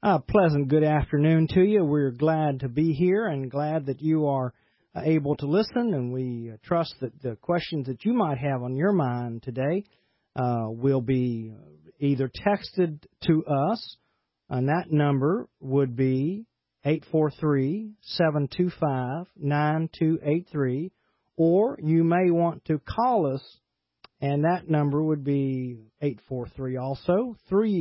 Pleasant good afternoon to you. We're glad to be here and glad that you are able to listen, and we trust that the questions that you might have on your mind today will be either texted to us, and that number would be 843-725-9283, or you may want to call us, and that number would be 843 also,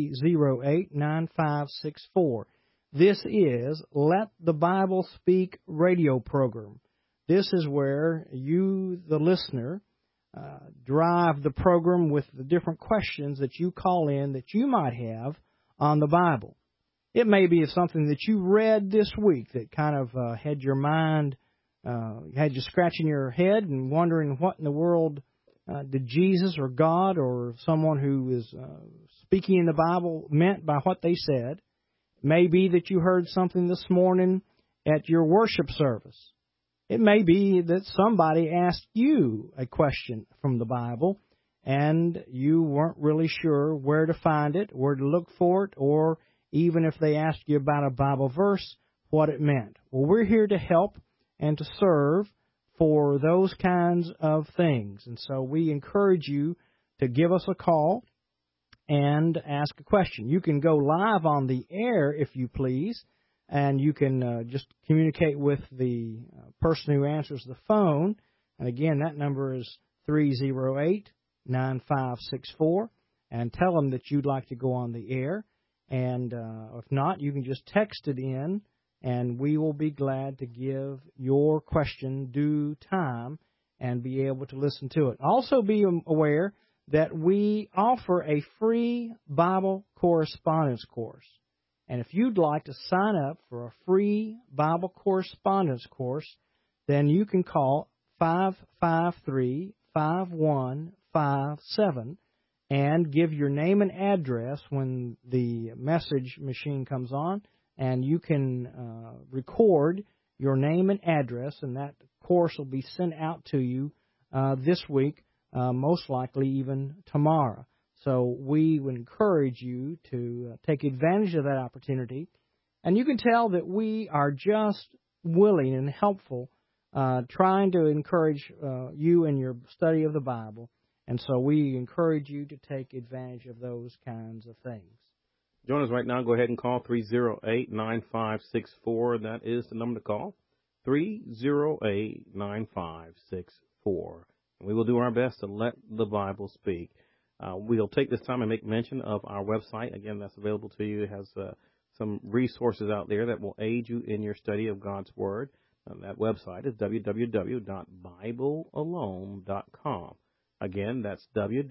308-9564. This is Let the Bible Speak radio program. This is where you, the listener, drive the program with the different questions that you call in that you might have on the Bible. It may be something that you read this week that kind of had your mind, had you scratching your head and wondering what in the world did Jesus or God or someone who is speaking in the Bible meant by what they said. It may be that you heard something this morning at your worship service. It may be that somebody asked you a question from the Bible and you weren't really sure where to find it, where to look for it, or even if they asked you about a Bible verse, what it meant. Well, we're here to help and to serve for those kinds of things. And so we encourage you to give us a call and ask a question. You can go live on the air if you please, and you can just communicate with the person who answers the phone. And again, that number is 308-9564, and tell them that you'd like to go on the air. And if not, you can just text it in, and we will be glad to give your question due time and be able to listen to it. Also be aware that we offer a free Bible correspondence course. And if you'd like to sign up for a free Bible correspondence course, then you can call 553-5157 and give your name and address when the message machine comes on. And you can record your name and address, and that course will be sent out to you this week, most likely even tomorrow. So we would encourage you to take advantage of that opportunity. And you can tell that we are just willing and helpful, trying to encourage you in your study of the Bible. And so we encourage you to take advantage of those kinds of things. Join us right now. Go ahead and call 308-9564. That is the number to call, 308-9564. We will do our best to let the Bible speak. We'll take this time and make mention of our website. Again, that's available to you. It has some resources out there that will aid you in your study of God's Word. That website is www.biblealone.com. Again, that's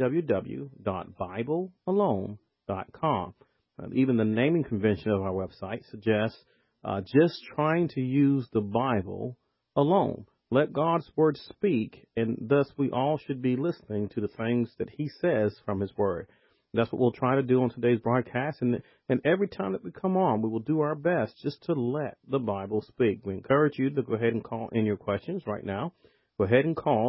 www.biblealone.com. Even the naming convention of our website suggests just trying to use the Bible alone. Let God's Word speak, and thus we all should be listening to the things that He says from His Word. That's what we'll try to do on today's broadcast, and every time that we come on, we will do our best just to let the Bible speak. We encourage you to go ahead and call in your questions right now. Go ahead and call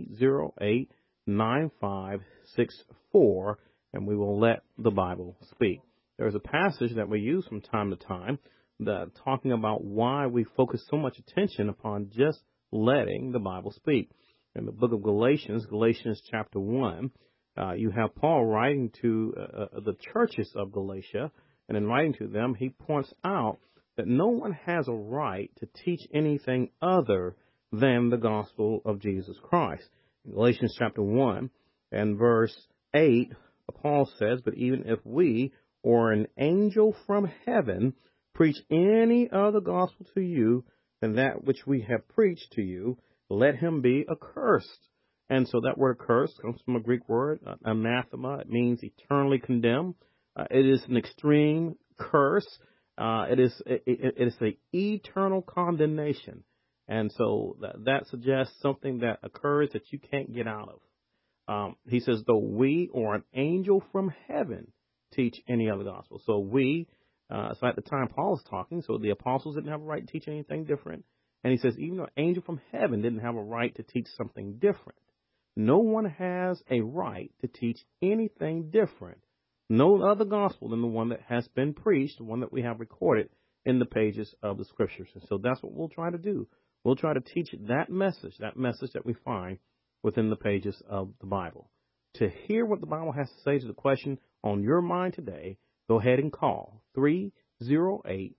308-9564, and we will let the Bible speak. There's a passage that we use from time to time that talking about why we focus so much attention upon just letting the Bible speak. In the book of Galatians, Galatians chapter 1, you have Paul writing to the churches of Galatia, and in writing to them, he points out that no one has a right to teach anything other than the gospel of Jesus Christ. In Galatians chapter 1 and verse 8, Paul says, "But even if we or an angel from heaven preach any other gospel to you than that which we have preached to you, let him be accursed." And so that word accursed comes from a Greek word, anathema. It means eternally condemned. It is an extreme curse. It is an eternal condemnation. And so that suggests something that occurs that you can't get out of. He says, though we or an angel from heaven teach any other gospel. So so at the time Paul was talking, so the apostles didn't have a right to teach anything different. And he says, even though an angel from heaven didn't have a right to teach something different, no one has a right to teach anything different no other gospel than the one that has been preached, the one that we have recorded in the pages of the Scriptures. And so that's what we'll try to do. We'll try to teach that message that we find within the pages of the Bible. To hear what the Bible has to say to the question on your mind today, go ahead and call 308-9564.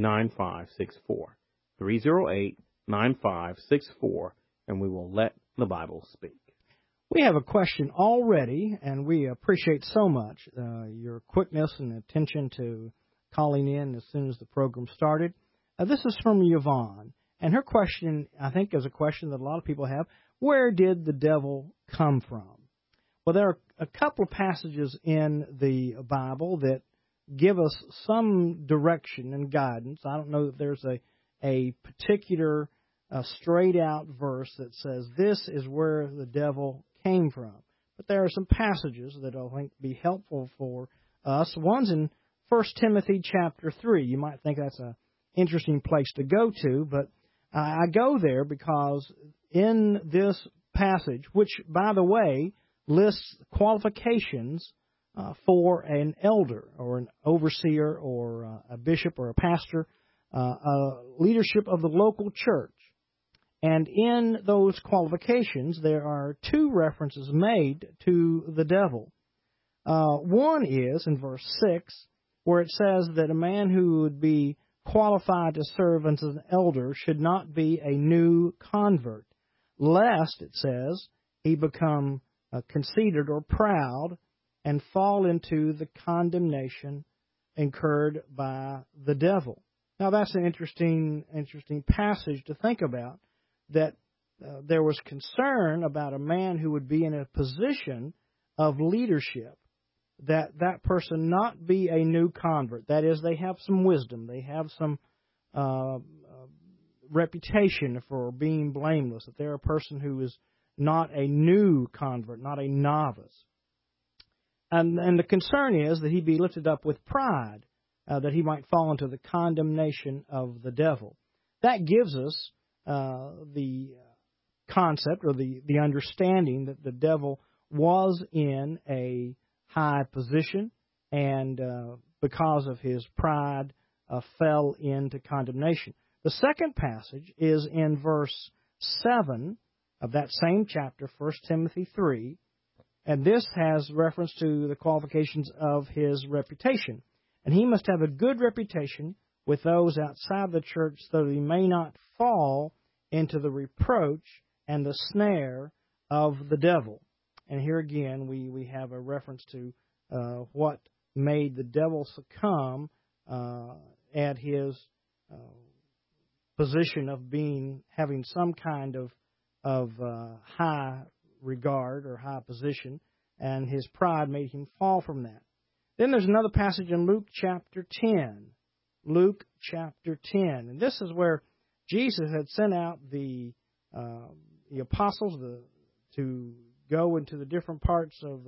308-9564, and we will let the Bible speak. We have a question already, and we appreciate so much your quickness and attention to calling in as soon as the program started. This is from Yvonne, and her question, I think, is a question that a lot of people have. Where did the devil come from? Well, there are a couple of passages in the Bible that give us some direction and guidance. I don't know that there's a particular straight-out verse that says this is where the devil came from. But there are some passages that I think be helpful for us. One's in 1 Timothy chapter 3. You might think that's an interesting place to go to, but I go there because in this passage, which, by the way, lists qualifications for an elder or an overseer or a bishop or a pastor, leadership of the local church. And in those qualifications, there are two references made to the devil. One is in verse 6, where it says that a man who would be qualified to serve as an elder should not be a new convert, lest, it says, he become conceited or proud and fall into the condemnation incurred by the devil. Now, that's an interesting passage to think about, that there was concern about a man who would be in a position of leadership, that person not be a new convert. That is, they have some wisdom, they have some reputation for being blameless, that they're a person who is not a new convert, not a novice. And the concern is that he be lifted up with pride, that he might fall into the condemnation of the devil. That gives us the concept or the understanding that the devil was in a high position and because of his pride fell into condemnation. The second passage is in verse 7 of that same chapter, 1 Timothy 3, and this has reference to the qualifications of his reputation. And he must have a good reputation with those outside the church so that he may not fall into the reproach and the snare of the devil. And here again, we have a reference to what made the devil succumb at his position of having some kind of high regard or high position, and his pride made him fall from that. Then there's another passage in Luke chapter 10. Luke chapter 10. And this is where Jesus had sent out the apostles to go into the different parts of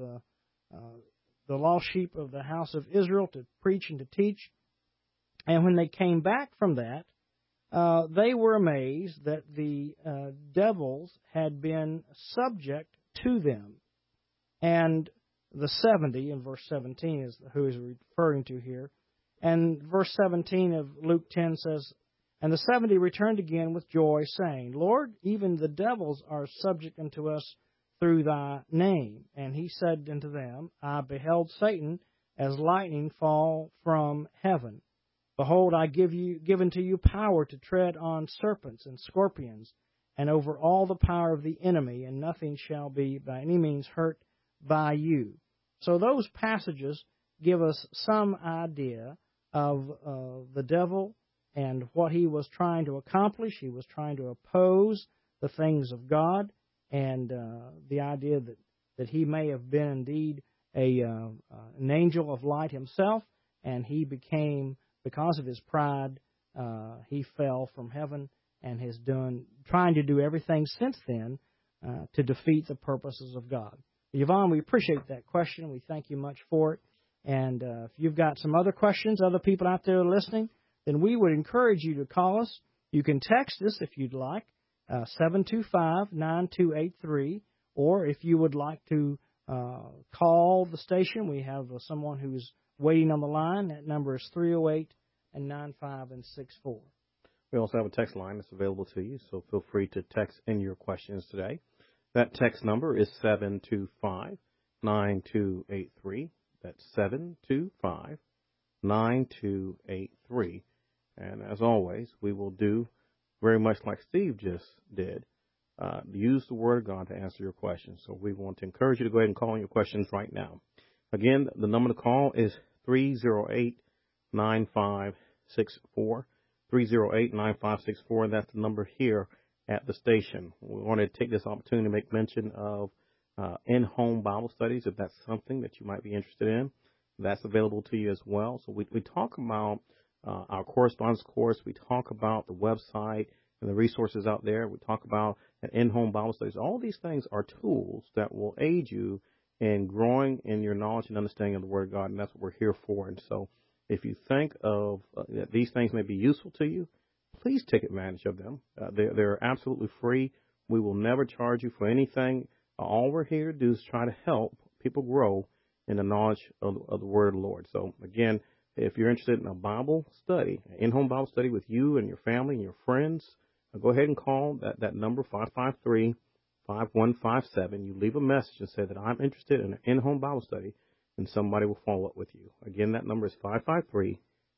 the lost sheep of the house of Israel to preach and to teach. And when they came back from that, they were amazed that the devils had been subject to them. And the 70 in verse 17 is who is referring to here. And verse 17 of Luke 10 says, "And the 70 returned again with joy, saying, Lord, even the devils are subject unto us through thy name. And he said unto them, I beheld Satan as lightning fall from heaven. Behold, I give unto you power to tread on serpents and scorpions, and over all the power of the enemy, and nothing shall be by any means hurt by you." So those passages give us some idea of the devil and what he was trying to accomplish. He was trying to oppose the things of God, and the idea that he may have been indeed an angel of light himself, and he became, because of his pride, he fell from heaven and has trying to do everything since then to defeat the purposes of God. Yvonne, we appreciate that question. We thank you much for it. And if you've got some other questions, other people out there listening, then we would encourage you to call us. You can text us if you'd like, 725-9283, or if you would like to call the station. We have someone who's waiting on the line. That number is 308-9564. We also have a text line that's available to you, so feel free to text in your questions today. That text number is 725-9283. That's 725-9283. And as always, we will do very much like Steve just did, use the Word of God to answer your questions. So we want to encourage you to go ahead and call in your questions right now. Again, the number to call is 308-9564. 308-9564. That's the number here at the station. We want to take this opportunity to make mention of in-home Bible studies, if that's something that you might be interested in. That's available to you as well. So we talk about our correspondence course. We talk about the website and the resources out there. We talk about in-home Bible studies. All these things are tools that will aid you in growing in your knowledge and understanding of the Word of God, and that's what we're here for. And so if you think of that these things may be useful to you, please take advantage of them. They're absolutely free. We will never charge you for anything. All we're here to do is try to help people grow in the knowledge of the Word of the Lord. So, again, if you're interested in a Bible study, an in-home Bible study with you and your family and your friends, go ahead and call that number, 553-5157. You leave a message and say that I'm interested in an in-home Bible study, and somebody will follow up with you. Again, that number is 553-5157.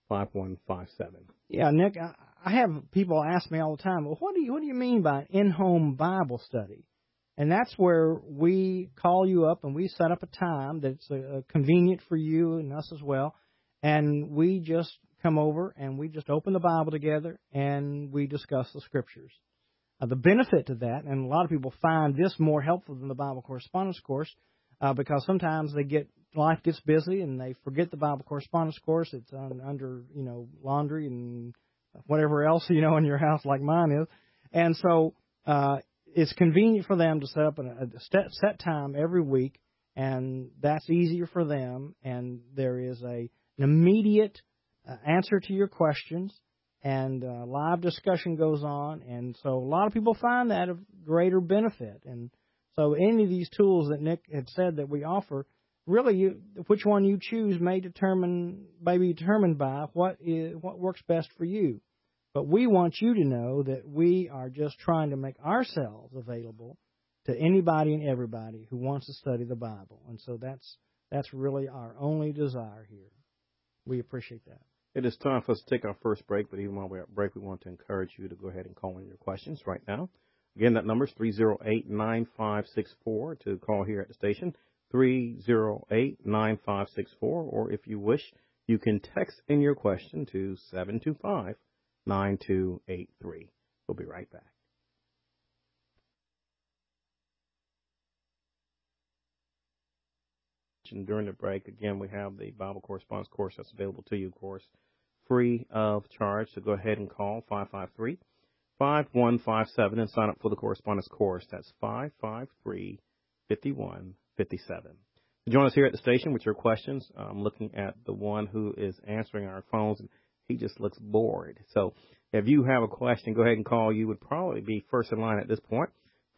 Yeah, Nick, I have people ask me all the time, well, what do you mean by in-home Bible study? And that's where we call you up and we set up a time that's convenient for you and us as well. And we just come over and we just open the Bible together and we discuss the Scriptures. The benefit to that, and a lot of people find this more helpful than the Bible correspondence course, because sometimes life gets busy and they forget the Bible correspondence course. It's under laundry and whatever else in your house, like mine is, and so it's convenient for them to set up a set time every week, and that's easier for them. And there is an immediate answer to your questions, and live discussion goes on, and so a lot of people find that of greater benefit. And so any of these tools that Nick had said that we offer, really, which one you choose may be determined by what works best for you. But we want you to know that we are just trying to make ourselves available to anybody and everybody who wants to study the Bible. And so that's really our only desire here. We appreciate that. It is time for us to take our first break, but even while we're at break, we want to encourage you to go ahead and call in your questions right now. Again, that number is 308-9564 to call here at the station, 308-9564, or if you wish, you can text in your question to 725-9283. We'll be right back. During the break, again, we have the Bible correspondence course that's available to you, of course, free of charge. So go ahead and call 553-5157 and sign up for the correspondence course. That's 553-5157. Join us here at the station with your questions. I'm looking at the one who is answering our phones, and he just looks bored. So if you have a question, go ahead and call. You would probably be first in line at this point.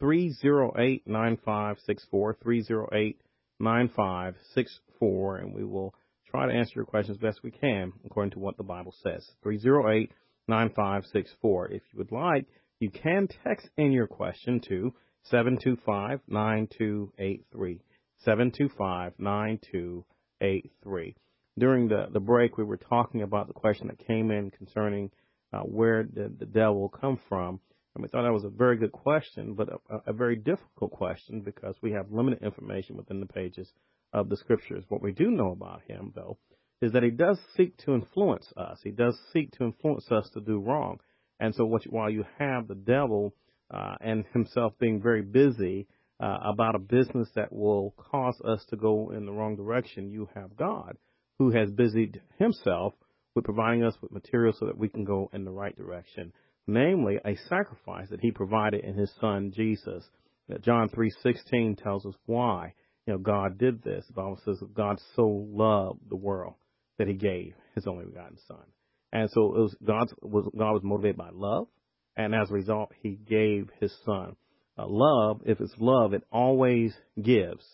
308-9564, 308-9564, and we will try to answer your questions best we can according to what the Bible says. 308-9564. If you would like, you can text in your question to 725-9283. 725-9283. During the break, we were talking about the question that came in concerning where did the devil come from. And we thought that was a very good question, but a very difficult question because we have limited information within the pages of the Scriptures. What we do know about him, though, is that he does seek to influence us. He does seek to influence us to do wrong. And so while you have the devil and himself being very busy about a business that will cause us to go in the wrong direction, you have God, who has busied himself with providing us with material so that we can go in the right direction, namely a sacrifice that he provided in his Son, Jesus. John 3:16 tells us why God did this. The Bible says that God so loved the world that he gave his only begotten Son. And so God was motivated by love, and as a result, he gave his Son. Love, if it's love, it always gives.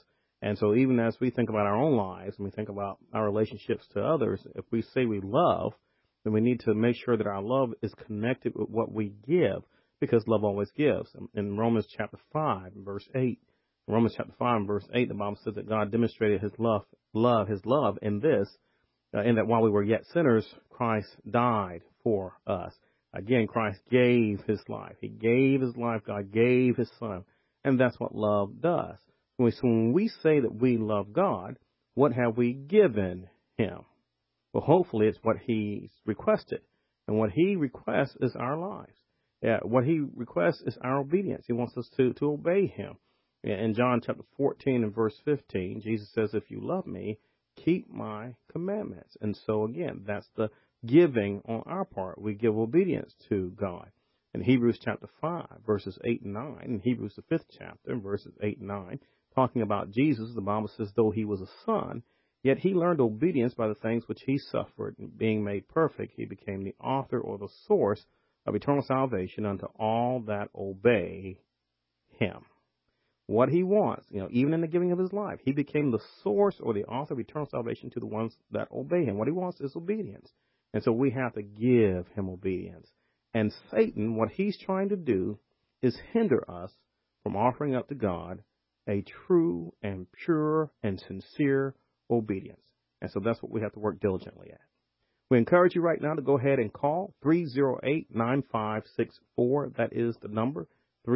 And so even as we think about our own lives and we think about our relationships to others, if we say we love, then we need to make sure that our love is connected with what we give, because love always gives. In Romans chapter 5, verse 8, Romans chapter 5 and verse 8, the Bible says that God demonstrated his love in this, in that while we were yet sinners, Christ died for us. Again, Christ gave his life. He gave his life. God gave his son. And that's what love does. So when we say that we love God, what have we given him? Well, hopefully it's what he's requested. And what he requests is our lives. What he requests is our obedience. He wants us to obey him. In John chapter 14 and verse 15, Jesus says, if you love me, keep my commandments. And so, again, that's the giving on our part. We give obedience to God. In Hebrews chapter 5, verses 8 and 9, in Hebrews the 5th chapter, verses 8 and 9, talking about Jesus, the Bible says, though he was a son, yet he learned obedience by the things which he suffered. And being made perfect, he became the author or the source of eternal salvation unto all that obey him. What he wants, even in the giving of his life, he became the source or the author of eternal salvation to the ones that obey him. What he wants is obedience. And so we have to give him obedience. And Satan, what he's trying to do is hinder us from offering up to God a true and pure and sincere obedience. And so that's what we have to work diligently at. We encourage you right now to go ahead and call 308-9564. That is the number,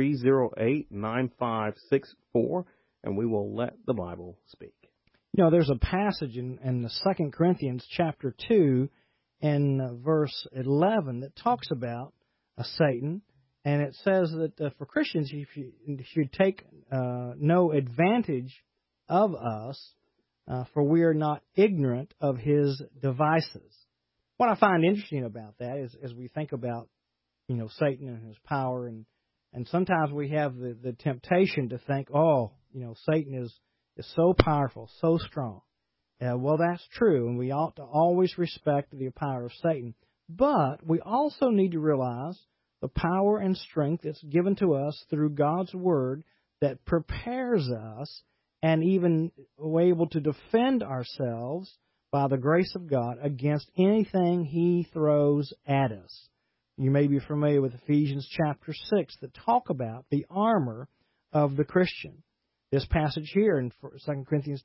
308-9564, and we will let the Bible speak. There's a passage in the 2 Corinthians chapter 2 and verse 11 that talks about Satan, and it says that for Christians, you should take no advantage of us, for we are not ignorant of his devices. What I find interesting about that is as we think about, Satan and his power, and sometimes we have the temptation to think, Satan is so powerful, so strong. Well, that's true, and we ought to always respect the power of Satan. But we also need to realize the power and strength that's given to us through God's Word that prepares us and even we're able to defend ourselves by the grace of God against anything he throws at us. You may be familiar with Ephesians chapter 6 that talk about the armor of the Christian. This passage here in 2 Corinthians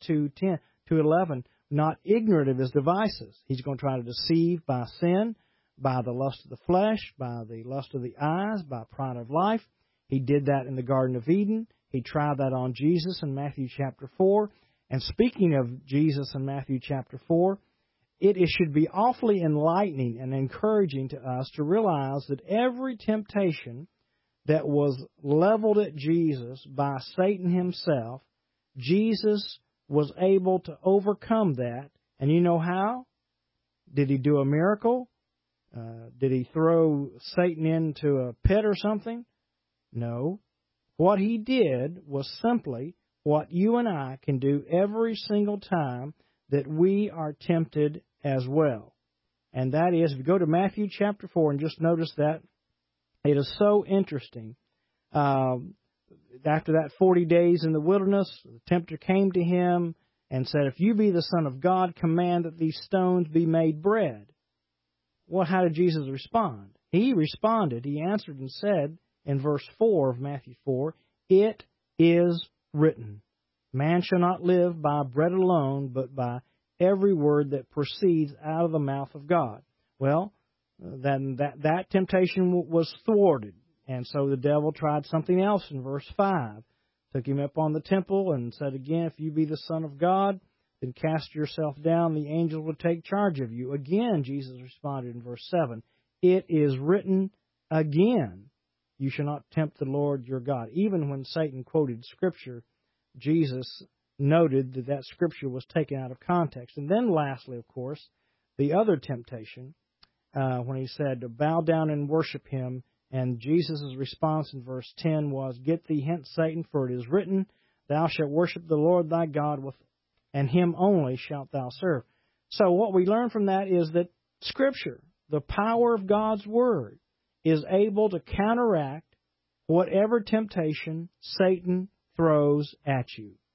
2:11, not ignorant of his devices. He's going to try to deceive by sin, by the lust of the flesh, by the lust of the eyes, by pride of life. He did that in the Garden of Eden. He tried that on Jesus in Matthew chapter 4. And speaking of Jesus in Matthew chapter 4, it should be awfully enlightening and encouraging to us to realize that every temptation that was leveled at Jesus by Satan himself, Jesus was able to overcome that. And you know how? Did he do a miracle? Did he throw Satan into a pit or something? No. What he did was simply what you and I can do every single time that we are tempted as well. And that is, if you go to Matthew chapter 4 and just notice that, it is so interesting. After that 40 days in the wilderness, the tempter came to him and said, if you be the Son of God, command that these stones be made bread. Well, how did Jesus respond? He responded, he answered and said in verse 4 of Matthew 4, it is written, man shall not live by bread alone, but by every word that proceeds out of the mouth of God. Well, then that temptation was thwarted. And so the devil tried something else in verse 5. Took him up on the temple and said again, if you be the Son of God, then cast yourself down, the angels will take charge of you. Again, Jesus responded in verse 7, it is written again, you shall not tempt the Lord your God. Even when Satan quoted Scripture, Jesus noted that Scripture was taken out of context. And then lastly, of course, the other temptation, when he said to bow down and worship him, and Jesus' response in verse 10 was, get thee hence, Satan, for it is written, thou shalt worship the Lord thy God, and him only shalt thou serve. So what we learn from that is that Scripture, the power of God's Word, is able to counteract whatever temptation Satan throws at you.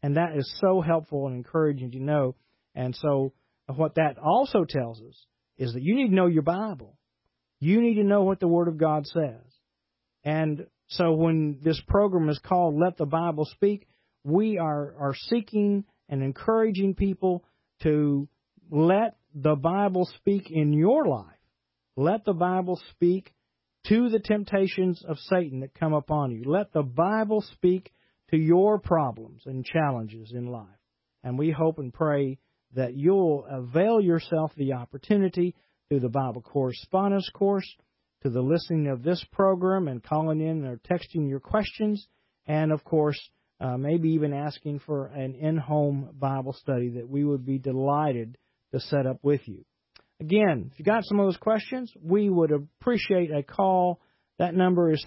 And that is so helpful and encouraging to know. And so what that also tells us is that you need to know your Bible. You need to know what the Word of God says. And so when this program is called Let the Bible Speak, we are seeking and encouraging people to let the Bible speak in your life. Let the Bible speak to the temptations of Satan that come upon you. Let the Bible speak to your problems and challenges in life. And we hope and pray that you'll avail yourself the opportunity through the Bible Correspondence Course, to the listening of this program and calling in or texting your questions, and, of course, maybe even asking for an in-home Bible study that we would be delighted to set up with you. Again, if you got some of those questions, we would appreciate a call. That number is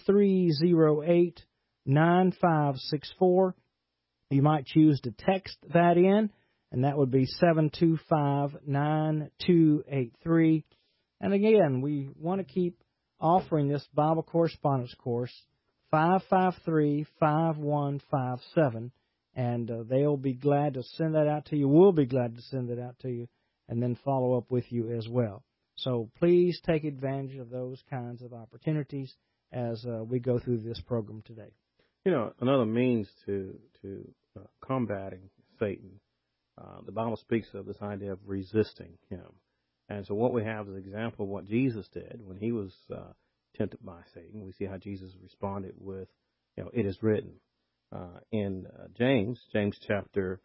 308-9564. You might choose to text that in, and that would be 725-9283. And again, we want to keep offering this Bible Correspondence Course, 553-5157, and they'll be glad to send that out to you. We'll be glad to send it out to you and then follow up with you as well. So please take advantage of those kinds of opportunities as we go through this program today. You know, another means to combating Satan, the Bible speaks of this idea of resisting him. And so what we have is an example of what Jesus did when he was tempted by Satan. We see how Jesus responded with, it is written. In James chapter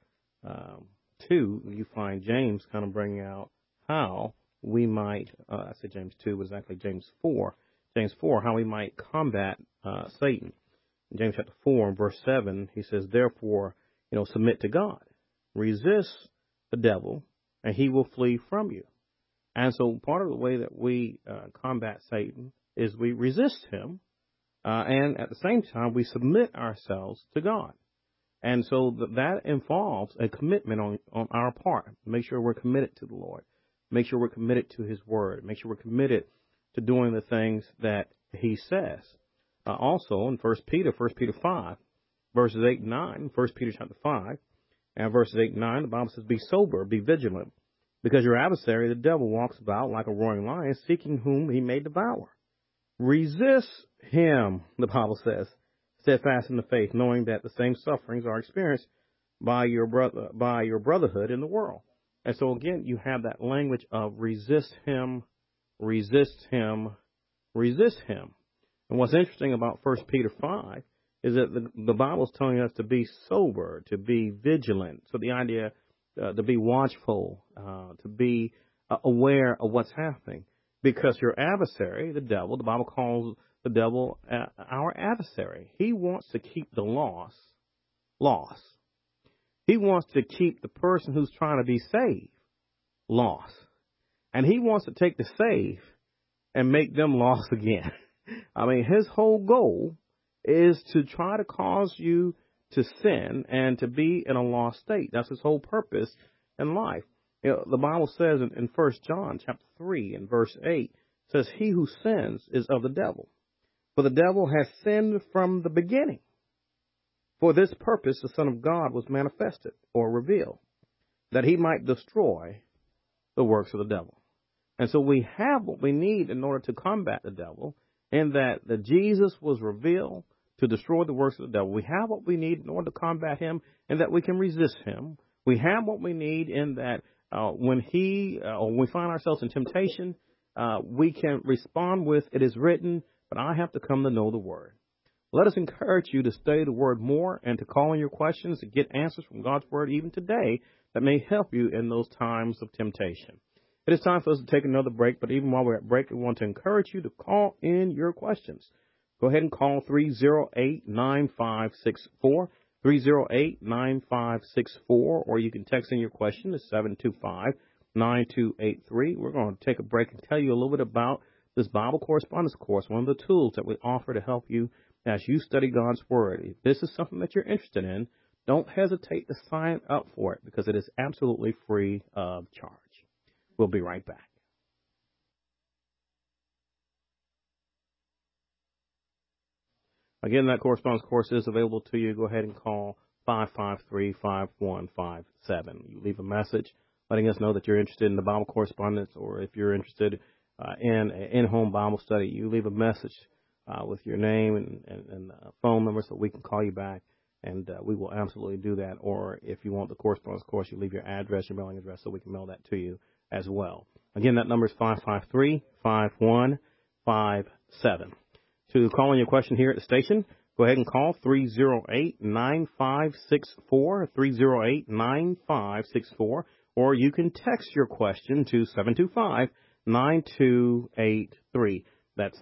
2, you find James kind of bringing out how we might, I said James 2, but it's actually James 4, how we might combat Satan. In James chapter 4 and verse 7, he says, therefore, submit to God. Resist the devil, and he will flee from you. And so part of the way that we combat Satan is we resist him, and at the same time, we submit ourselves to God. And so that involves a commitment on our part. Make sure we're committed to the Lord. Make sure we're committed to his word. Make sure we're committed to doing the things that he says. Also in 1 Peter 5, verses 8 and 9, 1 Peter chapter 5, and verses 8 and 9, the Bible says, be sober, be vigilant, because your adversary, the devil, walks about like a roaring lion, seeking whom he may devour. Resist him, the Bible says, steadfast in the faith, knowing that the same sufferings are experienced by your brotherhood in the world. And so again, you have that language of resist him, resist him, resist him. And what's interesting about 1 Peter 5 is that the Bible is telling us to be sober, to be vigilant. So the idea to be watchful, to be aware of what's happening. Because your adversary, the devil, the Bible calls the devil our adversary. He wants to keep the lost. He wants to keep the person who's trying to be saved lost. And he wants to take the saved and make them lost again. I mean, his whole goal is to try to cause you to sin and to be in a lost state. That's his whole purpose in life. The Bible says in 1 John chapter 3 and verse 8, says, he who sins is of the devil. For the devil has sinned from the beginning. For this purpose the Son of God was manifested or revealed, that he might destroy the works of the devil. And so we have what we need in order to combat the devil, in that Jesus was revealed to destroy the works of the devil. We have what we need in order to combat him, and that we can resist him. We have what we need in that when we find ourselves in temptation, we can respond with, it is written, but I have to come to know the word. Let us encourage you to study the word more and to call in your questions to get answers from God's word even today that may help you in those times of temptation. It is time for us to take another break, but even while we're at break, we want to encourage you to call in your questions. Go ahead and call 308-9564, 308-9564, or you can text in your question to 725-9283. We're going to take a break and tell you a little bit about this Bible Correspondence Course, one of the tools that we offer to help you as you study God's Word. If this is something that you're interested in, don't hesitate to sign up for it because it is absolutely free of charge. We'll be right back. Again, that correspondence course is available to you. Go ahead and call 553-5157. You leave a message letting us know that you're interested in the Bible correspondence, or if you're interested in an in-home Bible study, you leave a message with your name and phone number so we can call you back, and we will absolutely do that. Or if you want the correspondence course, you leave your address, your mailing address, so we can mail that to you as well. Again, that number is 553-5157. To call in your question here at the station, go ahead and call 308-9564, 308-9564, or you can text your question to 725-9283. That's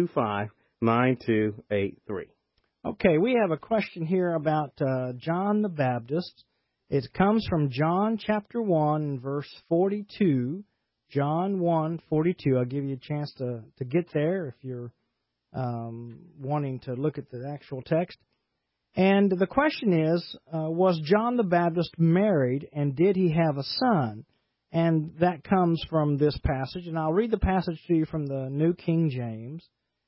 725-9283. Okay, we have a question here about John the Baptist. It comes from John chapter 1, verse 42. John 1:42. I'll give you a chance to get there if you're wanting to look at the actual text. And the question is, was John the Baptist married, and did he have a son? And that comes from this passage, and I'll read the passage to you from the New King James.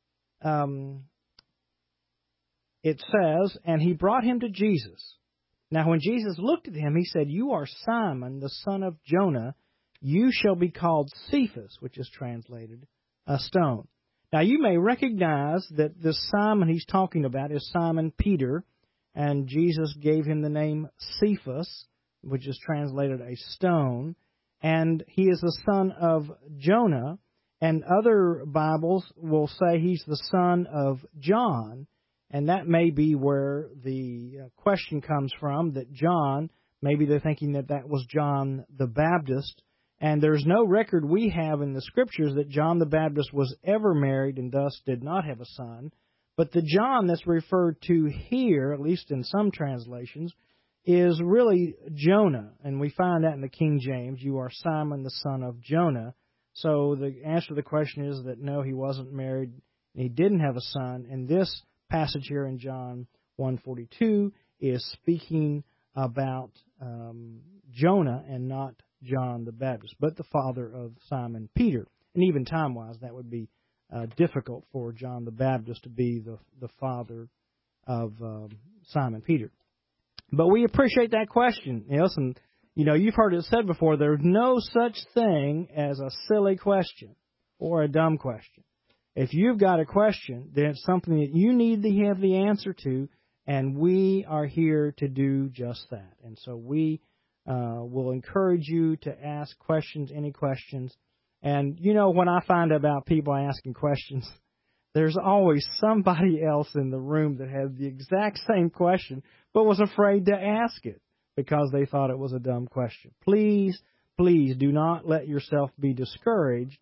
It says, "And he brought him to Jesus. Now when Jesus looked at him, he said, 'You are Simon, the son of Jonah. You shall be called Cephas,'" which is translated, a stone. Now you may recognize that this Simon he's talking about is Simon Peter, and Jesus gave him the name Cephas, which is translated a stone, and he is the son of Jonah, and other Bibles will say he's the son of John, and that may be where the question comes from, that John, maybe they're thinking that that was John the Baptist, and there's no record we have in the Scriptures that John the Baptist was ever married and thus did not have a son. But the John that's referred to here, at least in some translations, is really Jonah. And we find that in the King James. "You are Simon, the son of Jonah." So the answer to the question is that no, he wasn't married and he didn't have a son. And this passage here in John 1:42 is speaking about Jonah and not John the Baptist, but the father of Simon Peter. And even time-wise, that would be difficult for John the Baptist to be the father of Simon Peter. But we appreciate that question. Listen, you've heard it said before, there's no such thing as a silly question or a dumb question. If you've got a question, then it's something that you need to have the answer to, and we are here to do just that. And so we will encourage you to ask questions, any questions. And, when I find about people asking questions, there's always somebody else in the room that had the exact same question but was afraid to ask it because they thought it was a dumb question. Please, please do not let yourself be discouraged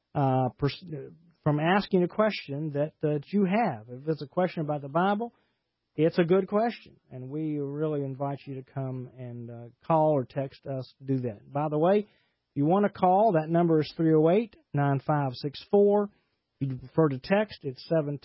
from asking a question that you have. If it's a question about the Bible, it's a good question, and we really invite you to come and call or text us to do that. By the way, if you want to call, that number is 308-9564. If you prefer to text, it's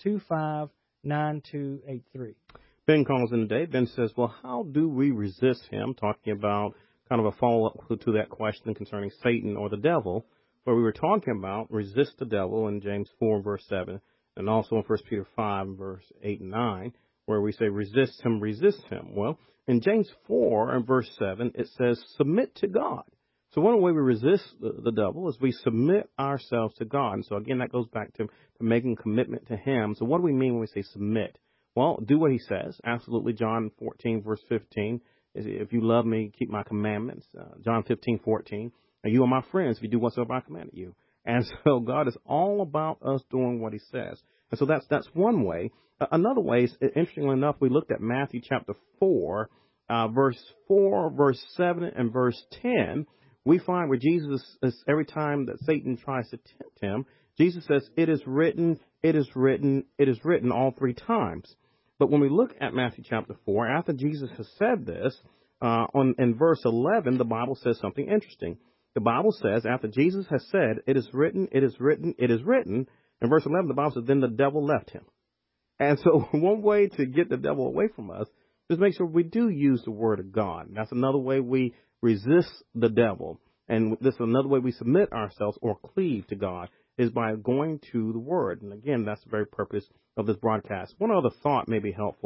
725-9283. Ben calls in today. Ben says, well, how do we resist him? Talking about kind of a follow-up to that question concerning Satan or the devil, where we were talking about resist the devil in James 4, verse 7, and also in 1 Peter 5, verse 8 and 9, where we say resist him, resist him. Well, in James 4 and verse 7, it says submit to God. So one way we resist the devil is we submit ourselves to God. And so again, that goes back to making commitment to him. So what do we mean when we say submit? Well, do what he says. Absolutely. John 14, verse 15, is if you love me, keep my commandments. John 15:14, and you are my friends if you do whatsoever I commanded you. And so God is all about us doing what he says. And so that's one way. Another way is, interestingly enough, we looked at Matthew chapter 4, verse 4, verse 7, and verse 10. We find where Jesus is, every time that Satan tries to tempt him, Jesus says, it is written, it is written, it is written all three times. But when we look at Matthew chapter 4, after Jesus has said this, in verse 11, the Bible says something interesting. The Bible says, after Jesus has said, it is written, it is written, it is written, in verse 11, the Bible says, then the devil left him. And so one way to get the devil away from us is make sure we do use the word of God. That's another way we resist the devil. And this is another way we submit ourselves or cleave to God is by going to the word. And again, that's the very purpose of this broadcast. One other thought may be helpful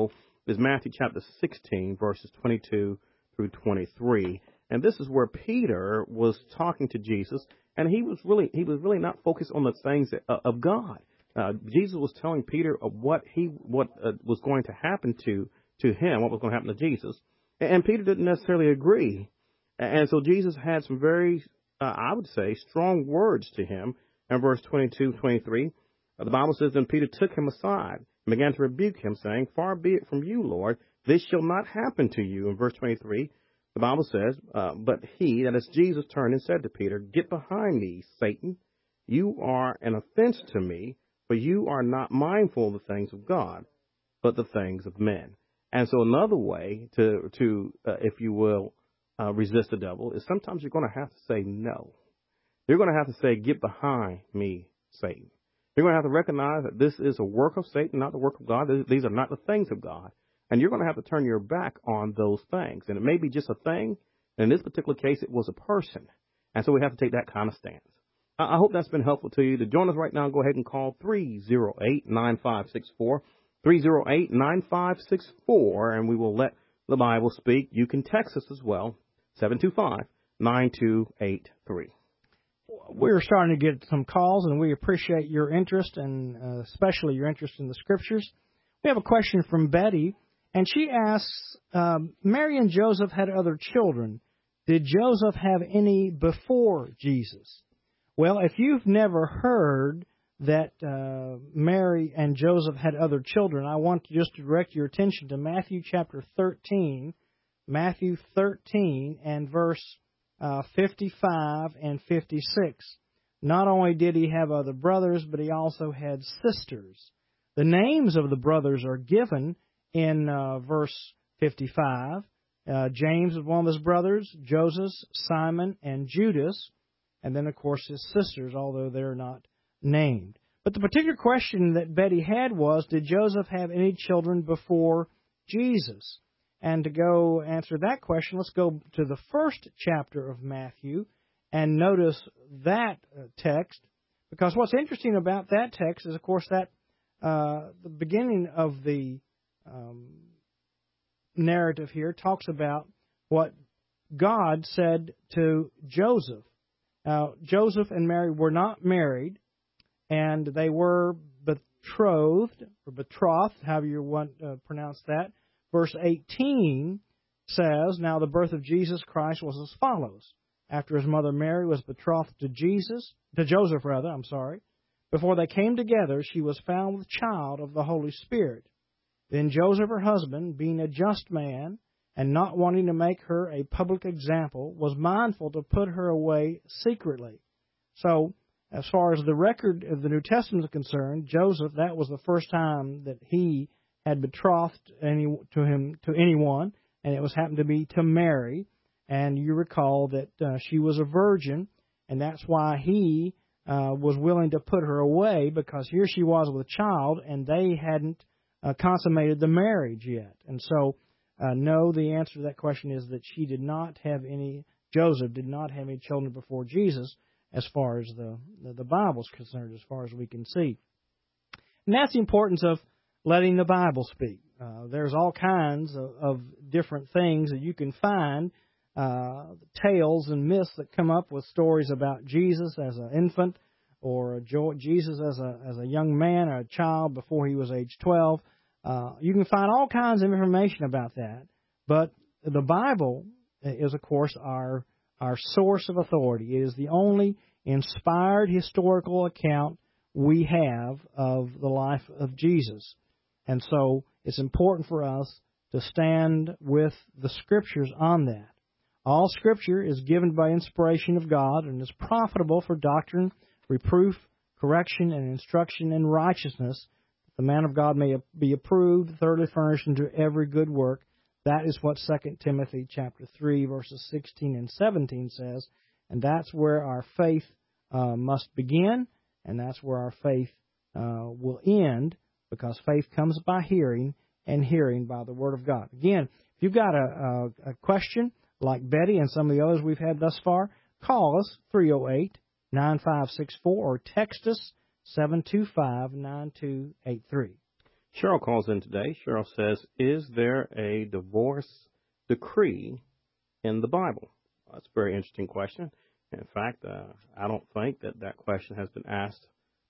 is Matthew chapter 16, verses 22 through 23. And this is where Peter was talking to Jesus, and he was really not focused on the things of God. Jesus was telling Peter of what was going to happen to him, what was going to happen to Jesus. And Peter didn't necessarily agree. And so Jesus had some very, I would say, strong words to him. In verse 22, 23, the Bible says, Then Peter took him aside and began to rebuke him, saying, Far be it from you, Lord, this shall not happen to you. In verse 23, the Bible says, But he, that is Jesus, turned and said to Peter, Get behind me, Satan. You are an offense to me, for you are not mindful of the things of God, but the things of men. And so another way to if you will, resist the devil is sometimes you're going to have to say no. You're going to have to say, Get behind me, Satan. You're going to have to recognize that this is a work of Satan, not the work of God. These are not the things of God. And you're going to have to turn your back on those things. And it may be just a thing. In this particular case, it was a person. And so we have to take that kind of stance. I hope that's been helpful to you. To join us right now, go ahead and call 308-9564, 308-9564, and we will let the Bible speak. You can text us as well, 725-9283. We're starting to get some calls, and we appreciate your interest, and especially your interest in the Scriptures. We have a question from Betty, and she asks, Mary and Joseph had other children. Did Joseph have any before Jesus? Well, if you've never heard that Mary and Joseph had other children, I want to just direct your attention to Matthew chapter 13, Matthew 13 and verse 55 and 56. Not only did he have other brothers, but he also had sisters. The names of the brothers are given in verse 55. James was one of his brothers, Joseph, Simon, and Judas. And then, of course, his sisters, although they're not named. But the particular question that Betty had was, did Joseph have any children before Jesus? And to go answer that question, let's go to the first chapter of Matthew and notice that text. Because what's interesting about that text is, of course, that the beginning of the narrative here talks about what God said to Joseph. Now, Joseph and Mary were not married, and they were betrothed, however you want to pronounce that. Verse 18 says, Now the birth of Jesus Christ was as follows. After his mother Mary was betrothed to Joseph, before they came together, she was found with child of the Holy Spirit. Then Joseph, her husband, being a just man, and not wanting to make her a public example, was mindful to put her away secretly. So, as far as the record of the New Testament is concerned, Joseph, that was the first time that he had betrothed to anyone, and it happened to be to Mary. And you recall that she was a virgin, and that's why he was willing to put her away, because here she was with a child, and they hadn't consummated the marriage yet. And so, no, the answer to that question is that Joseph did not have any children before Jesus, as far as the Bible's concerned, as far as we can see. And that's the importance of letting the Bible speak. There's all kinds of different things that you can find, tales and myths that come up with stories about Jesus as an infant, or Jesus as a young man or a child before he was age 12. You can find all kinds of information about that. But the Bible is, of course, our source of authority. It is the only inspired historical account we have of the life of Jesus. And so it's important for us to stand with the Scriptures on that. All Scripture is given by inspiration of God and is profitable for doctrine, reproof, correction, and instruction in righteousness, that the man of God may be approved, thoroughly furnished unto every good work. That is what 2 Timothy chapter 3, verses 16 and 17 says, and that's where our faith must begin, and that's where our faith will end, because faith comes by hearing, and hearing by the Word of God. Again, if you've got a question like Betty and some of the others we've had thus far, call us 308-9564 or text us 725-9283. Cheryl calls in today. Cheryl says, is there a divorce decree in the Bible? That's a very interesting question. In fact, I don't think that question has been asked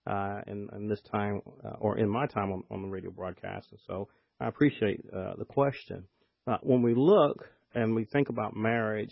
in this time or in my time on the radio broadcast. And so I appreciate the question. When we look and we think about marriage,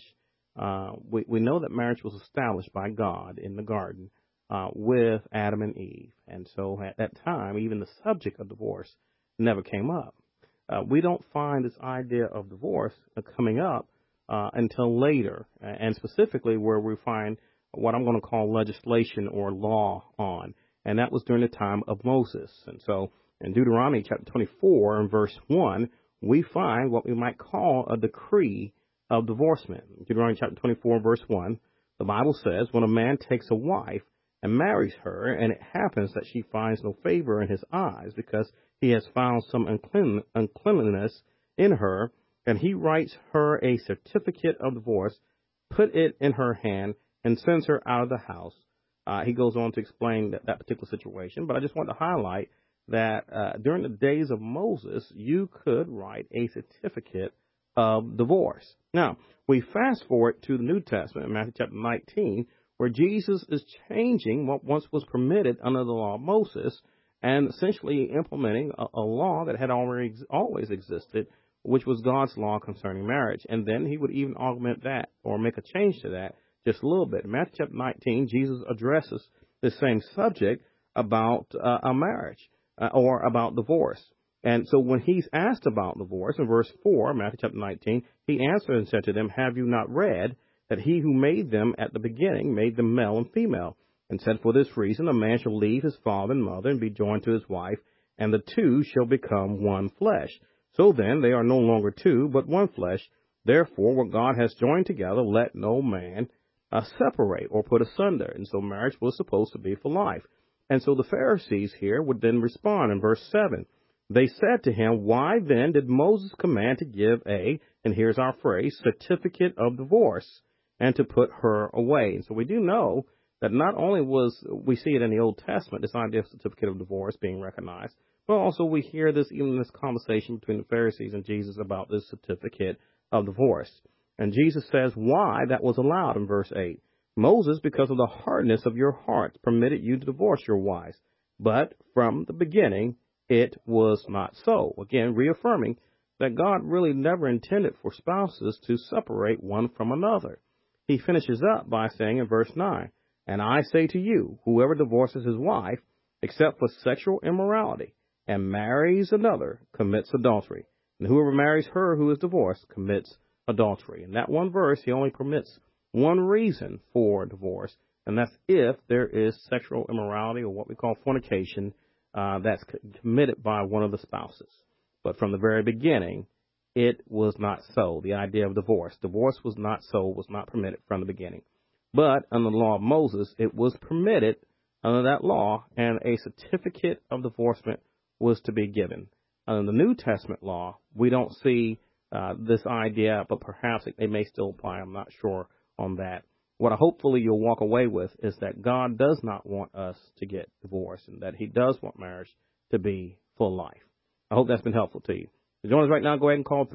we know that marriage was established by God in the garden with Adam and Eve. And so at that time, even the subject of divorce never came up. We don't find this idea of divorce coming up until later, and specifically where we find what I'm going to call legislation or law on. And that was during the time of Moses. And so in Deuteronomy chapter 24 and verse 1, we find what we might call a decree of divorcement. Deuteronomy chapter 24 verse 1, the Bible says, when a man takes a wife and marries her, and it happens that she finds no favor in his eyes because he has found some uncleanliness in her, and he writes her a certificate of divorce, put it in her hand, and sends her out of the house. He goes on to explain that particular situation, but I just want to highlight that during the days of Moses, you could write a certificate of divorce. Now, we fast forward to the New Testament in Matthew chapter 19, where Jesus is changing what once was permitted under the law of Moses and essentially implementing a law that had always existed, which was God's law concerning marriage. And then he would even augment that or make a change to that just a little bit. In Matthew chapter 19, Jesus addresses the same subject about a marriage or about divorce. And so when he's asked about divorce in verse 4, Matthew chapter 19, he answered and said to them, have you not read that he who made them at the beginning made them male and female, and said, for this reason a man shall leave his father and mother and be joined to his wife, and the two shall become one flesh. So then they are no longer two, but one flesh. Therefore, what God has joined together, let no man separate or put asunder. And so marriage was supposed to be for life. And so the Pharisees here would then respond in verse 7. They said to him, why then did Moses command to give and here's our phrase, certificate of divorce, and to put her away? And so we do know that not only we see it in the Old Testament, this idea of certificate of divorce being recognized, but also we hear this even in this conversation between the Pharisees and Jesus about this certificate of divorce. And Jesus says why that was allowed in verse 8. Moses, because of the hardness of your hearts, permitted you to divorce your wives. But from the beginning, it was not so. Again, reaffirming that God really never intended for spouses to separate one from another. He finishes up by saying in verse 9, and I say to you, whoever divorces his wife, except for sexual immorality, and marries another, commits adultery. And whoever marries her who is divorced commits adultery. In that one verse, he only permits one reason for divorce, and that's if there is sexual immorality or what we call fornication that's committed by one of the spouses. But from the very beginning, it was not so. The idea of divorce was not so, was not permitted from the beginning. But under the law of Moses, it was permitted under that law, and a certificate of divorcement was to be given. Under the New Testament law, we don't see this idea, but perhaps it may still apply. I'm not sure on that. What hopefully you'll walk away with is that God does not want us to get divorced, and that he does want marriage to be for life. I hope that's been helpful to you. To join us right now, go ahead and call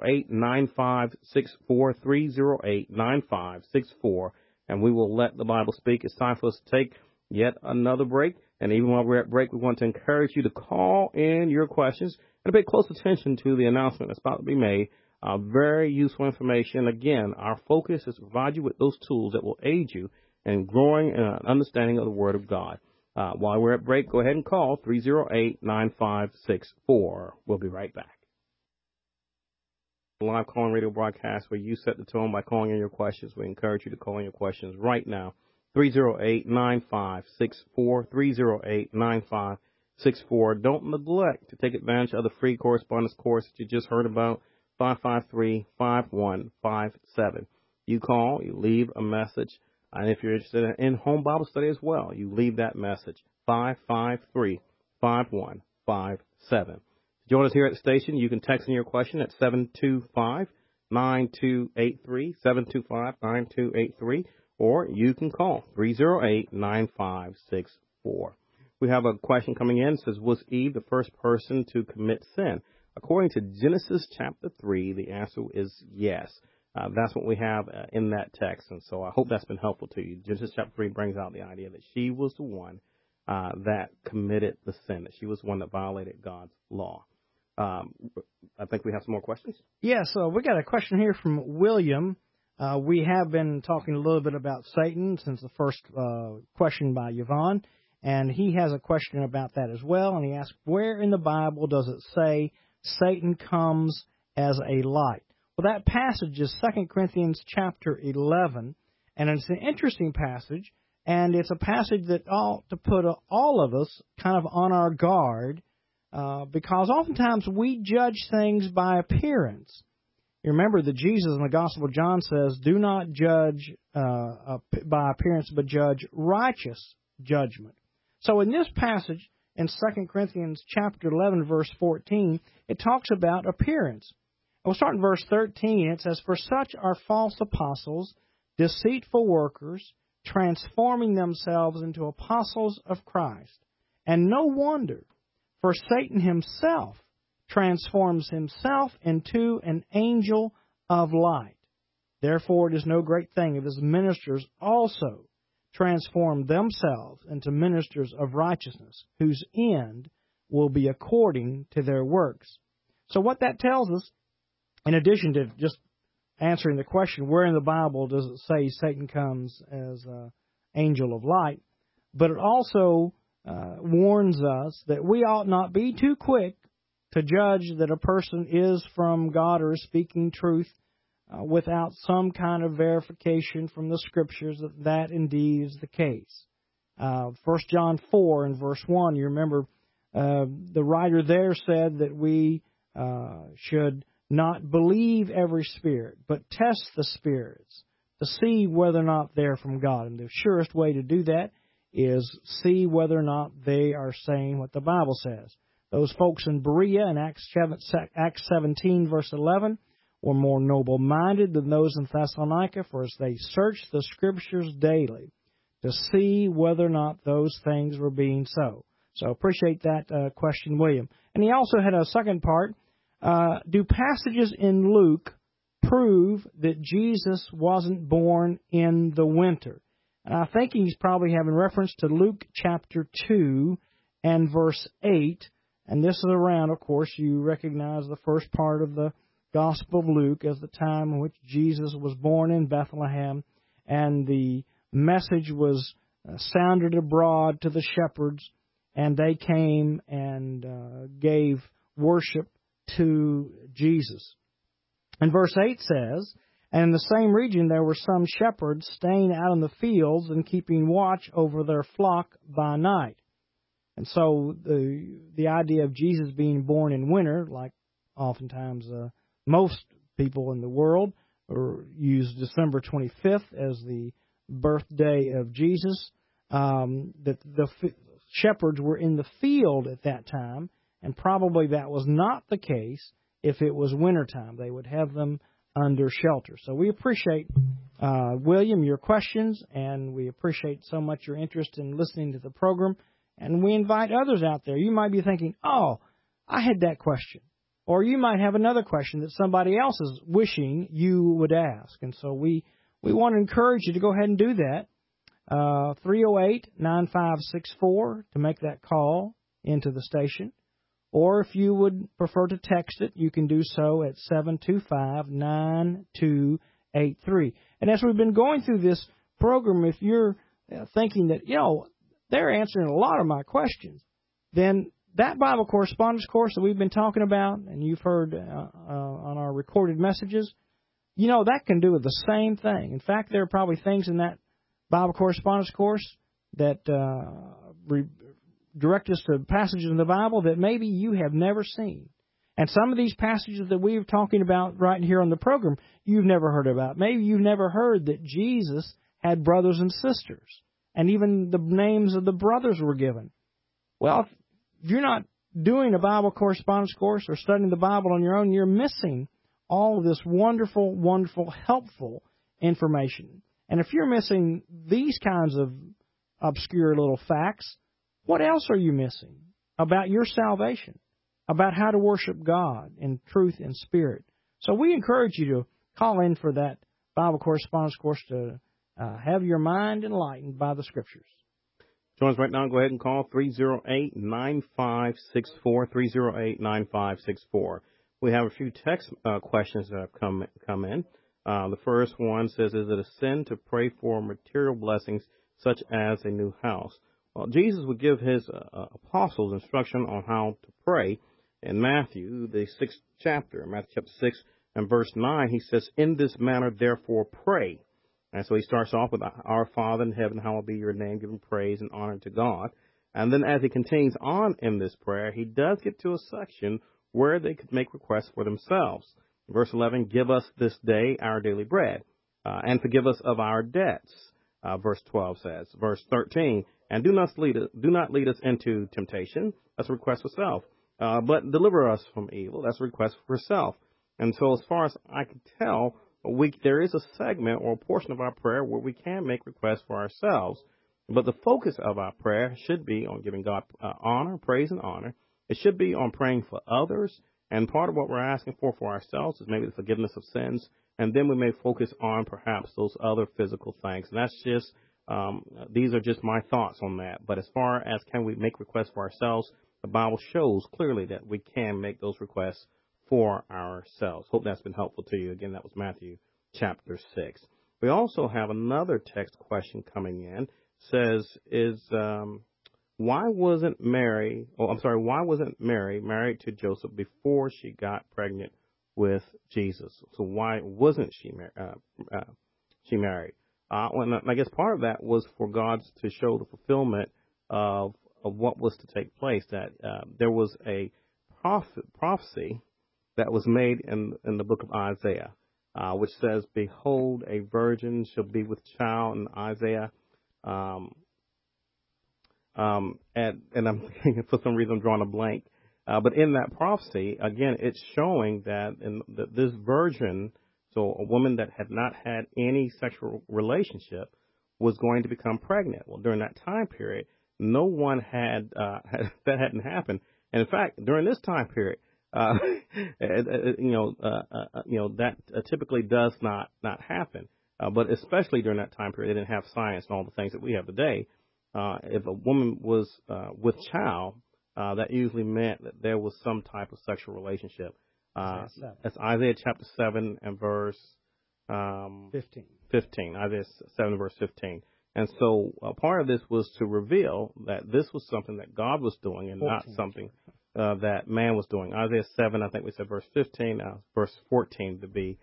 308-9564, 308-9564, and we will let the Bible speak. It's time for us to take yet another break. And even while we're at break, we want to encourage you to call in your questions and pay close attention to the announcement that's about to be made. Very useful information. Again, our focus is to provide you with those tools that will aid you in growing an understanding of the Word of God. While we're at break, go ahead and call 308-9564. We'll be right back. Live calling radio broadcast where you set the tone by calling in your questions. We encourage you to call in your questions right now. 308-9564, 308-9564. Don't neglect to take advantage of the free correspondence course that you just heard about, 553-5157. You call, you leave a message, and if you're interested in home Bible study as well, you leave that message, 553-5157. Join us here at the station. You can text in your question at 725-9283, 725-9283, or you can call 308-9564. We have a question coming in. It says, was Eve the first person to commit sin? According to Genesis chapter 3, the answer is yes. That's what we have in that text. And so I hope that's been helpful to you. Genesis chapter 3 brings out the idea that she was the one that committed the sin, that she was the one that violated God's law. I think we have some more questions. Yeah, so we got a question here from William. We have been talking a little bit about Satan since the first question by Yvonne, and he has a question about that as well, and he asks, where in the Bible does it say Satan comes as a light? Well, that passage is 2 Corinthians chapter 11, and it's an interesting passage, and it's a passage that ought to put all of us kind of on our guard, because oftentimes we judge things by appearance. You remember that Jesus in the Gospel of John says, do not judge by appearance, but judge righteous judgment. So in this passage, in 2 Corinthians chapter 11, verse 14, it talks about appearance. We'll start in verse 13. It says, for such are false apostles, deceitful workers, transforming themselves into apostles of Christ. And no wonder, for Satan himself transforms himself into an angel of light. Therefore it is no great thing if his ministers also transform themselves into ministers of righteousness, whose end will be according to their works. So what that tells us, in addition to just answering the question, where in the Bible does it say Satan comes as an angel of light, but it also warns us that we ought not be too quick to judge that a person is from God or is speaking truth without some kind of verification from the Scriptures that that indeed is the case. 1 John 4 and verse 1, you remember the writer there said that we should not believe every spirit, but test the spirits to see whether or not they're from God. And the surest way to do that is see whether or not they are saying what the Bible says. Those folks in Berea in Acts 17, verse 11, were more noble-minded than those in Thessalonica, for as they searched the Scriptures daily to see whether or not those things were being so. So appreciate that question, William. And he also had a second part. Do passages in Luke prove that Jesus wasn't born in the winter? And I think he's probably having reference to Luke chapter 2 and verse 8. And this is around, of course, you recognize the first part of the Gospel of Luke as the time in which Jesus was born in Bethlehem, and the message was sounded abroad to the shepherds, and they came and gave worship to Jesus. And verse 8 says, and in the same region there were some shepherds staying out in the fields and keeping watch over their flock by night. And so the idea of Jesus being born in winter, like oftentimes most people in the world use December 25th as the birthday of Jesus, that the shepherds were in the field at that time, and probably that was not the case if it was wintertime. They would have them under shelter. So we appreciate, William, your questions, and we appreciate so much your interest in listening to the program. And we invite others out there. You might be thinking, oh, I had that question. Or you might have another question that somebody else is wishing you would ask. And so we want to encourage you to go ahead and do that. 308-9564 to make that call into the station. Or if you would prefer to text it, you can do so at 725-9283. And as we've been going through this program, if you're thinking that, they're answering a lot of my questions, then that Bible correspondence course that we've been talking about, and you've heard on our recorded messages, that can do the same thing. In fact, there are probably things in that Bible correspondence course that direct us to passages in the Bible that maybe you have never seen. And some of these passages that we're talking about right here on the program, you've never heard about. Maybe you've never heard that Jesus had brothers and sisters, and even the names of the brothers were given. Well, if you're not doing a Bible correspondence course or studying the Bible on your own, you're missing all of this wonderful, wonderful, helpful information. And if you're missing these kinds of obscure little facts, What else are you missing about your salvation, about how to worship God in truth and spirit? So we encourage you to call in for that Bible correspondence course to have your mind enlightened by the Scriptures. Join us right now. Go ahead and call 308-9564, 308-9564. We have a few text questions that have come in. The first one says, is it a sin to pray for material blessings such as a new house? Well, Jesus would give his apostles instruction on how to pray. In Matthew, the 6th chapter, Matthew chapter 6 and verse 9, he says, in this manner, therefore, pray. And so he starts off with, our Father in heaven, hallowed be your name, giving praise and honor to God. And then as he continues on in this prayer, he does get to a section where they could make requests for themselves. Verse 11, give us this day our daily bread, and forgive us of our debts, verse 12 says. Verse 13, and do not lead us into temptation. That's a request for self. But deliver us from evil. That's a request for self. And so as far as I can tell, there is a segment or a portion of our prayer where we can make requests for ourselves. But the focus of our prayer should be on giving God honor, praise, and honor. It should be on praying for others. And part of what we're asking for ourselves is maybe the forgiveness of sins. And then we may focus on perhaps those other physical things. And that's just, these are just my thoughts on that. But as far as can we make requests for ourselves, the Bible shows clearly that we can make those requests for ourselves. Hope that's been helpful to you. Again, that was Matthew chapter 6. We also have another text question coming in. Says, why wasn't Mary married to Joseph before she got pregnant with Jesus? So why wasn't she married? Well, I guess part of that was for God to show the fulfillment of what was to take place, that there was a prophecy that was made in the book of Isaiah, which says, behold, a virgin shall be with child, in Isaiah. And I'm thinking, for some reason, I'm drawing a blank. But in that prophecy, again, it's showing that this virgin, so a woman that had not had any sexual relationship, was going to become pregnant. Well, during that time period, no one that hadn't happened. And in fact, during this time period, that typically does not happen. But especially during that time period, they didn't have science and all the things that we have today. If a woman was with child, that usually meant that there was some type of sexual relationship. That's Isaiah chapter 7 and verse 15. Isaiah 7 verse 15. And so part of this was to reveal that this was something that God was doing and 14. Not something that man was doing. Isaiah 7, I think we said verse 15, verse 14 to be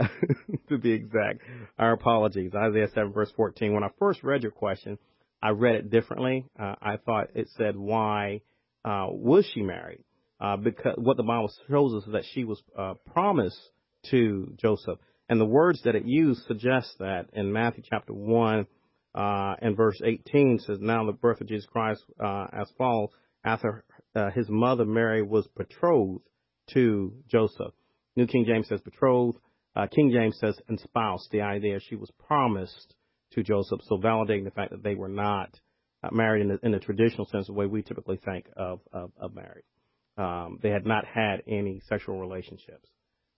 to be exact. Our apologies. Isaiah 7 verse 14. When I first read your question, I read it differently. I thought it said, why was she married? Because what the Bible shows us is that she was promised to Joseph. And the words that it used suggest that in Matthew chapter 1 and verse 18 says, now the birth of Jesus Christ as follows, after his mother Mary was betrothed to Joseph. New King James says betrothed. King James says espoused, the idea she was promised to Joseph, so validating the fact that they were not married in the traditional sense, the way we typically think of marriage. They had not had any sexual relationships.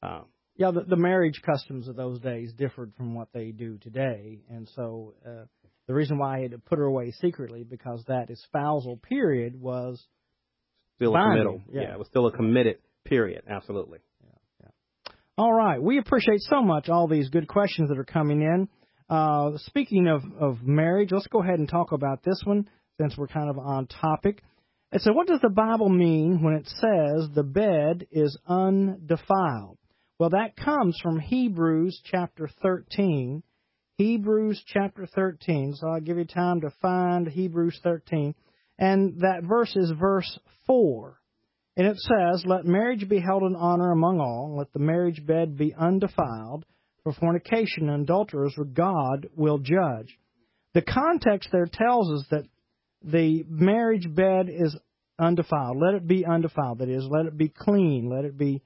The marriage customs of those days differed from what they do today, and so the reason why I had to put her away secretly, because that espousal period was still binding. A committal. Yeah, it was still a committed period. Absolutely. Yeah. All right. We appreciate so much all these good questions that are coming in. Speaking of marriage, let's go ahead and talk about this one since we're kind of on topic. And so what does the Bible mean when it says the bed is undefiled? Well, that comes from Hebrews chapter 13. Hebrews chapter 13. So I'll give you time to find Hebrews 13. And that verse is verse 4. And it says, let marriage be held in honor among all. Let the marriage bed be undefiled. For fornication and adulterers God will judge. The context there tells us that the marriage bed is undefiled. Let it be undefiled. That is, let it be clean. Let it be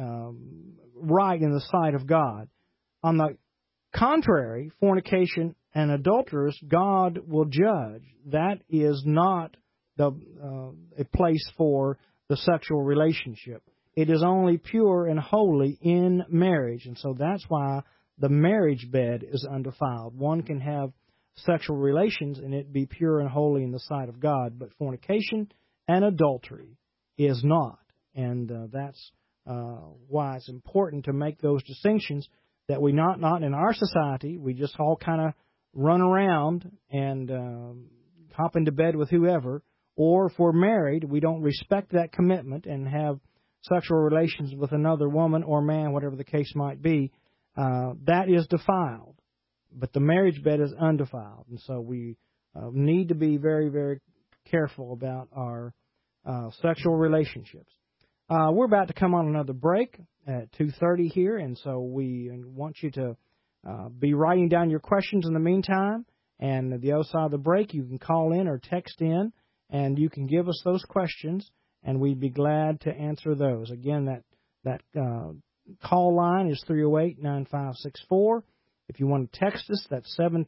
right in the sight of God. On the contrary, fornication and adulterers, God will judge. That is not a place for the sexual relationship. It is only pure and holy in marriage, and so that's why the marriage bed is undefiled. One can have sexual relations and it be pure and holy in the sight of God, but fornication and adultery is not, and that's why it's important to make those distinctions, that we not in our society, we just all kind of run around and hop into bed with whoever, or if we're married, we don't respect that commitment and have sexual relations with another woman or man, whatever the case might be. That is defiled, but the marriage bed is undefiled, and so we need to be very, very careful about our sexual relationships. We're about to come on another break at 2:30 here, and so we want you to be writing down your questions in the meantime. And at the other side of the break, you can call in or text in, and you can give us those questions, and we'd be glad to answer those. Again, that call line is 308-9564. If you want to text us, that's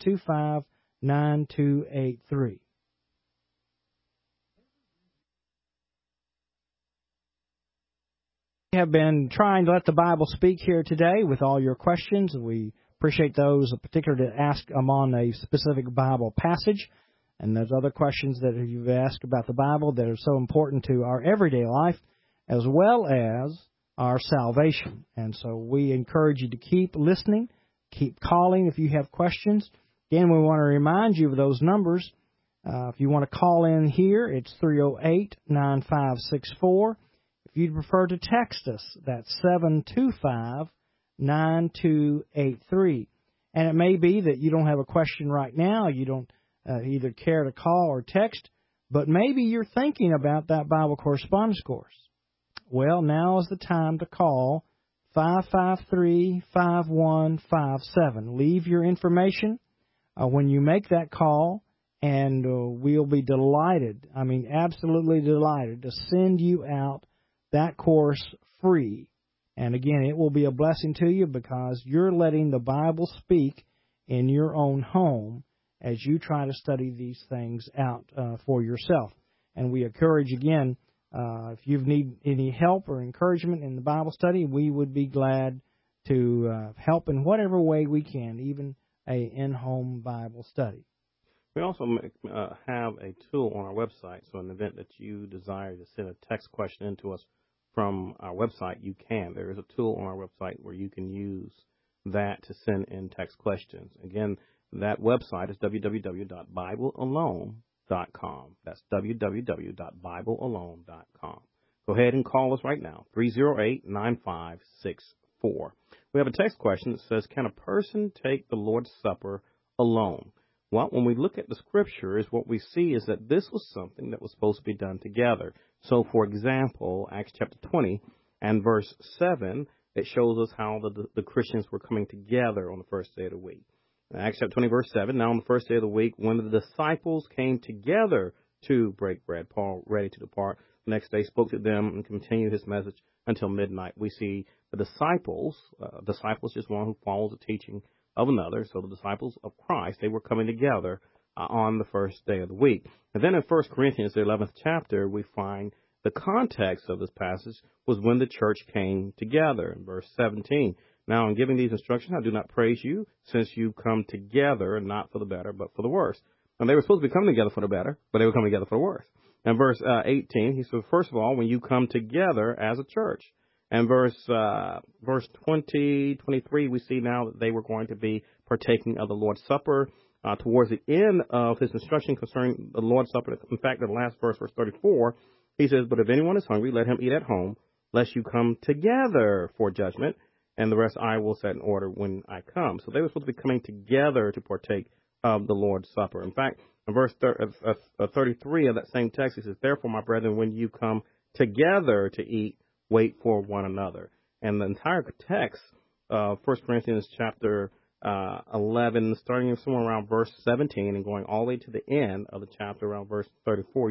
725-9283. We have been trying to let the Bible speak here today with all your questions. We appreciate those, particularly to ask them on a specific Bible passage. And there's other questions that you've asked about the Bible that are so important to our everyday life as well as our salvation. And so we encourage you to keep listening, keep calling if you have questions. Again, we want to remind you of those numbers. If you want to call in here, it's 308-9564. If you'd prefer to text us, that's 725-9283. And it may be that you don't have a question right now, you don't either care to call or text, but maybe you're thinking about that Bible correspondence course. Well, now is the time to call 553-5157. Leave your information when you make that call, and we'll be delighted, absolutely delighted, to send you out that course free. And again, it will be a blessing to you because you're letting the Bible speak in your own home as you try to study these things out for yourself. And we encourage, again, if you need any help or encouragement in the Bible study, we would be glad to help in whatever way we can, even an in-home Bible study. We also have a tool on our website, so in the event that you desire to send a text question into us from our website, you can. There is a tool on our website where you can use that to send in text questions. Again, that website is www.biblealone.com. That's www.biblealone.com. Go ahead and call us right now, 308-9564. We have a text question that says, can a person take the Lord's Supper alone? Well, when we look at the Scriptures, what we see is that this was something that was supposed to be done together. So, for example, Acts chapter 20 and verse 7, it shows us how the Christians were coming together on the first day of the week. Acts chapter 20, verse 7, now on the first day of the week, when the disciples came together to break bread, Paul, ready to depart, the next day spoke to them and continued his message until midnight. We see the disciples is one who follows the teaching of another. So the disciples of Christ, they were coming together on the first day of the week. And then in 1 Corinthians, the 11th chapter, we find the context of this passage was when the church came together. In verse 17, now in giving these instructions, I do not praise you, since you come together, not for the better, but for the worse. And they were supposed to be coming together for the better, but they were coming together for the worse. And verse 18, he says, first of all, when you come together as a church. And verse 23, we see now that they were going to be partaking of the Lord's Supper. Towards the end of his instruction concerning the Lord's Supper, in fact, the last verse, verse 34, he says, but if anyone is hungry, let him eat at home, lest you come together for judgment, and the rest I will set in order when I come. So they were supposed to be coming together to partake of the Lord's Supper. In fact, in verse 33 of that same text, he says, therefore, my brethren, when you come together to eat, wait for one another. And the entire text, 1 Corinthians chapter 11, starting somewhere around verse 17 and going all the way to the end of the chapter around verse 34,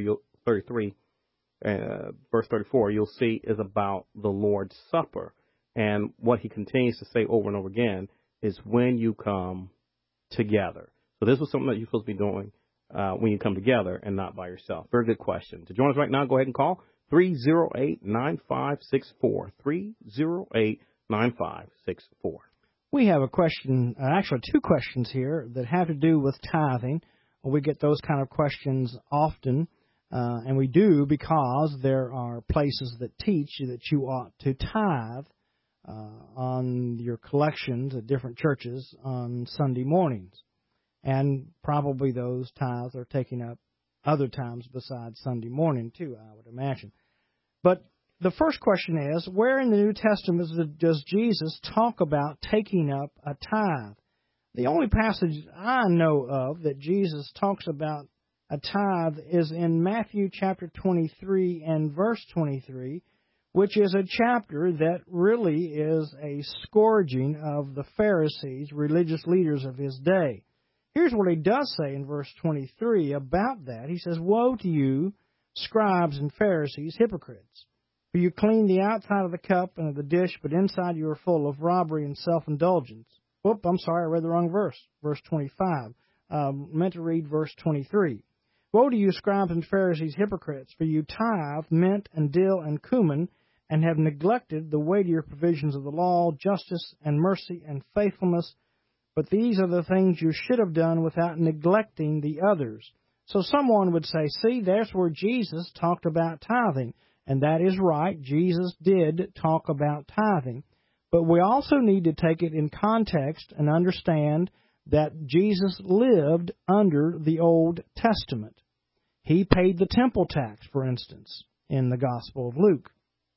verse 34, you'll see is about the Lord's Supper. And what he continues to say over and over again is when you come together. So So this was something that you're supposed to be doing when you come together and not by yourself. Very good question. To join us right now, go ahead and call 308-9564, 308-9564. We have a question, actually two questions here that have to do with tithing. We get those kind of questions often, and we do because there are places that teach that you ought to tithe on your collections at different churches on Sunday mornings. And probably those tithes are taken up other times besides Sunday morning, too, I would imagine. But the first question is, where in the New Testament does Jesus talk about taking up a tithe? The only passage I know of that Jesus talks about a tithe is in Matthew chapter 23 and verse 23, which is a chapter that really is a scourging of the Pharisees, religious leaders of his day. Here's what he does say in verse 23 about that. He says, "Woe to you, scribes and Pharisees, hypocrites! For you clean the outside of the cup and of the dish, but inside you are full of robbery and self-indulgence." Whoop, I'm sorry, I read the wrong verse. Verse 25. Meant to read verse 23. "Woe to you, scribes and Pharisees, hypocrites! For you tithe mint and dill and cumin, and have neglected the weightier provisions of the law, justice and mercy and faithfulness. But these are the things you should have done without neglecting the others." So someone would say, see, there's where Jesus talked about tithing. And that is right. Jesus did talk about tithing. But we also need to take it in context and understand that Jesus lived under the Old Testament. He paid the temple tax, for instance, in the Gospel of Luke.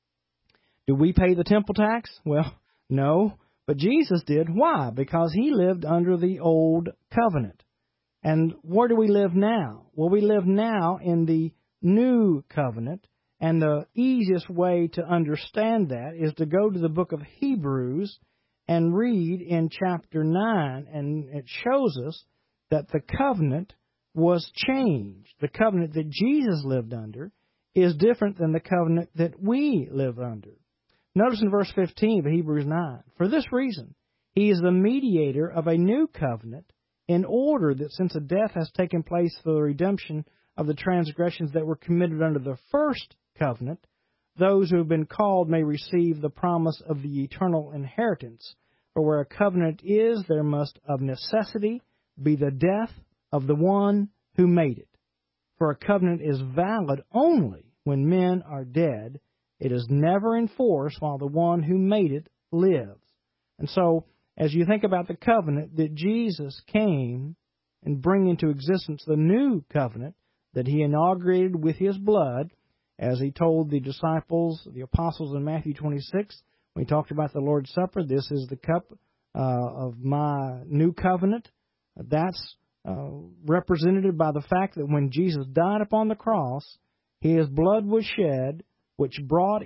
Do we pay the temple tax? Well, no. But Jesus did. Why? Because he lived under the Old Covenant. And where do we live now? Well, we live now in the New Covenant. And the easiest way to understand that is to go to the book of Hebrews and read in chapter 9. And it shows us that the covenant was changed. The covenant that Jesus lived under is different than the covenant that we live under. Notice in verse 15 of Hebrews 9, "For this reason, he is the mediator of a new covenant, in order that since a death has taken place for the redemption of the transgressions that were committed under the first covenant, those who have been called may receive the promise of the eternal inheritance. For where a covenant is, there must of necessity be the death of the one who made it. For a covenant is valid only when men are dead. It is never in force while the one who made it lives." And so, as you think about the covenant that Jesus came and bring into existence the new covenant that he inaugurated with his blood, as he told the disciples, the apostles in Matthew 26, when he talked about the Lord's Supper, "This is the cup of my new covenant." That's represented by the fact that when Jesus died upon the cross, his blood was shed, which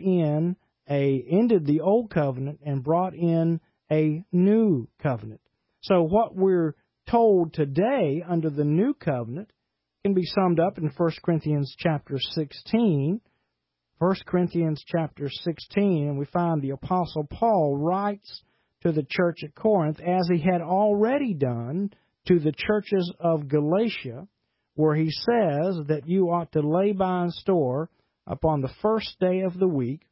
ended the old covenant and brought in a new covenant. So what we're told today under the new covenant can be summed up in 1 Corinthians chapter 16. 1 Corinthians chapter 16, and we find the Apostle Paul writes to the church at Corinth, as he had already done to the churches of Galatia, where he says that you ought to lay by in store upon the first day of the week,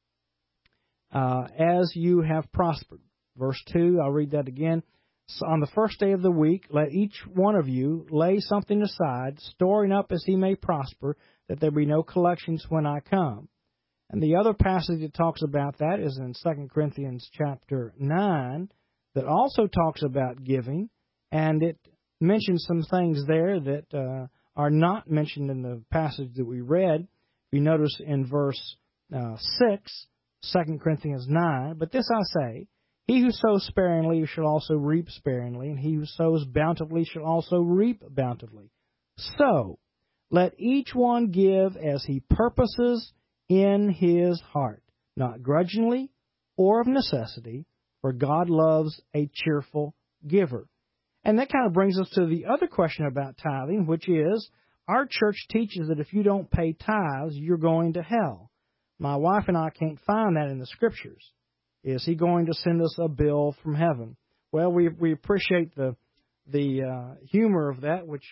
as you have prospered. Verse 2, I'll read that again. "So on the first day of the week, let each one of you lay something aside, storing up as he may prosper, that there be no collections when I come." And the other passage that talks about that is in 2 Corinthians chapter 9, that also talks about giving, and it mentions some things there that are not mentioned in the passage that we read. You notice in verse 6, 2 Corinthians 9, "But this I say, he who sows sparingly shall also reap sparingly, and he who sows bountifully shall also reap bountifully. So, let each one give as he purposes in his heart, not grudgingly or of necessity, for God loves a cheerful giver." And that kind of brings us to the other question about tithing, which is, our church teaches that if you don't pay tithes, you're going to hell. My wife and I can't find that in the Scriptures. Is he going to send us a bill from heaven? Well, we appreciate the the humor of that, which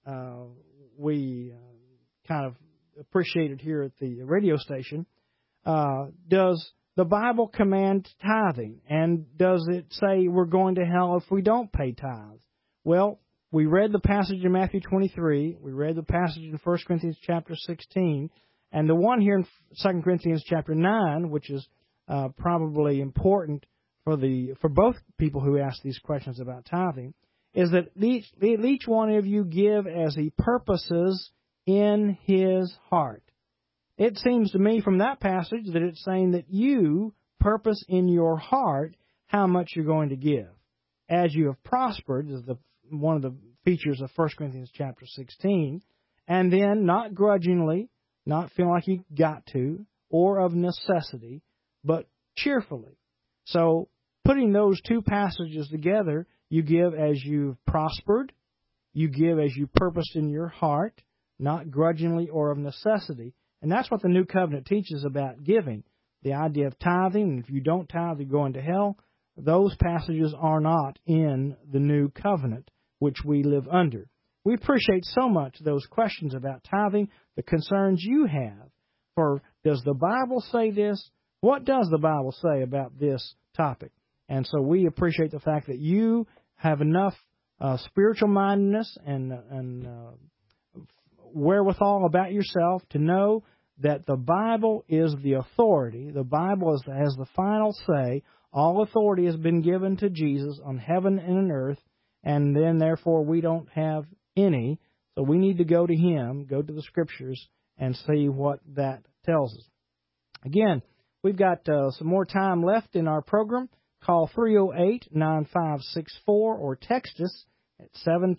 we kind of appreciated here at the radio station. Does the Bible command tithing? And does it say we're going to hell if we don't pay tithes? Well, we read the passage in Matthew 23. We read the passage in 1 Corinthians chapter 16. And the one here in 2 Corinthians chapter 9, which is probably important for both people who ask these questions about tithing, is that each one of you give as he purposes in his heart. It seems to me from that passage that it's saying that you purpose in your heart how much you're going to give. As you have prospered is one of the features of 1 Corinthians chapter 16, and then not grudgingly, not feeling like you got to, or of necessity, but cheerfully. So putting those two passages together, you give as you've prospered, you give as you purposed in your heart, not grudgingly or of necessity. And that's what the New Covenant teaches about giving. The idea of tithing, and if you don't tithe, you're going to hell. Those passages are not in the New Covenant, which we live under. We appreciate so much those questions about tithing, the concerns you have for, does the Bible say this? What does the Bible say about this topic? And so we appreciate the fact that you have enough spiritual mindedness and wherewithal about yourself to know that the Bible is the authority. The Bible has the final say. All authority has been given to Jesus on heaven and on earth, and then therefore we don't have any. So we need to go to Him, go to the Scriptures, and see what that tells us. Again, we've got some more time left in our program. Call 308-9564 or text us at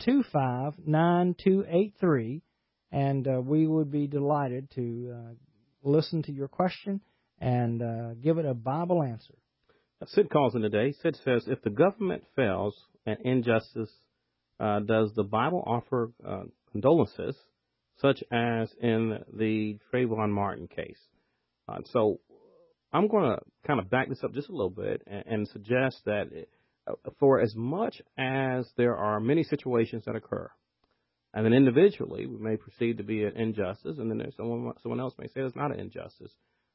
725-9283. And we would be delighted to listen to your question and give it a Bible answer. Sid calls in today. Sid says, if the government fails and injustice, does the Bible offer condolences, such as in the Trayvon Martin case? So I'm going to kind of back this up just a little bit and suggest that for as much as there are many situations that occur, and then individually, we may perceive to be an injustice, and then there's someone else may say it's not an injustice.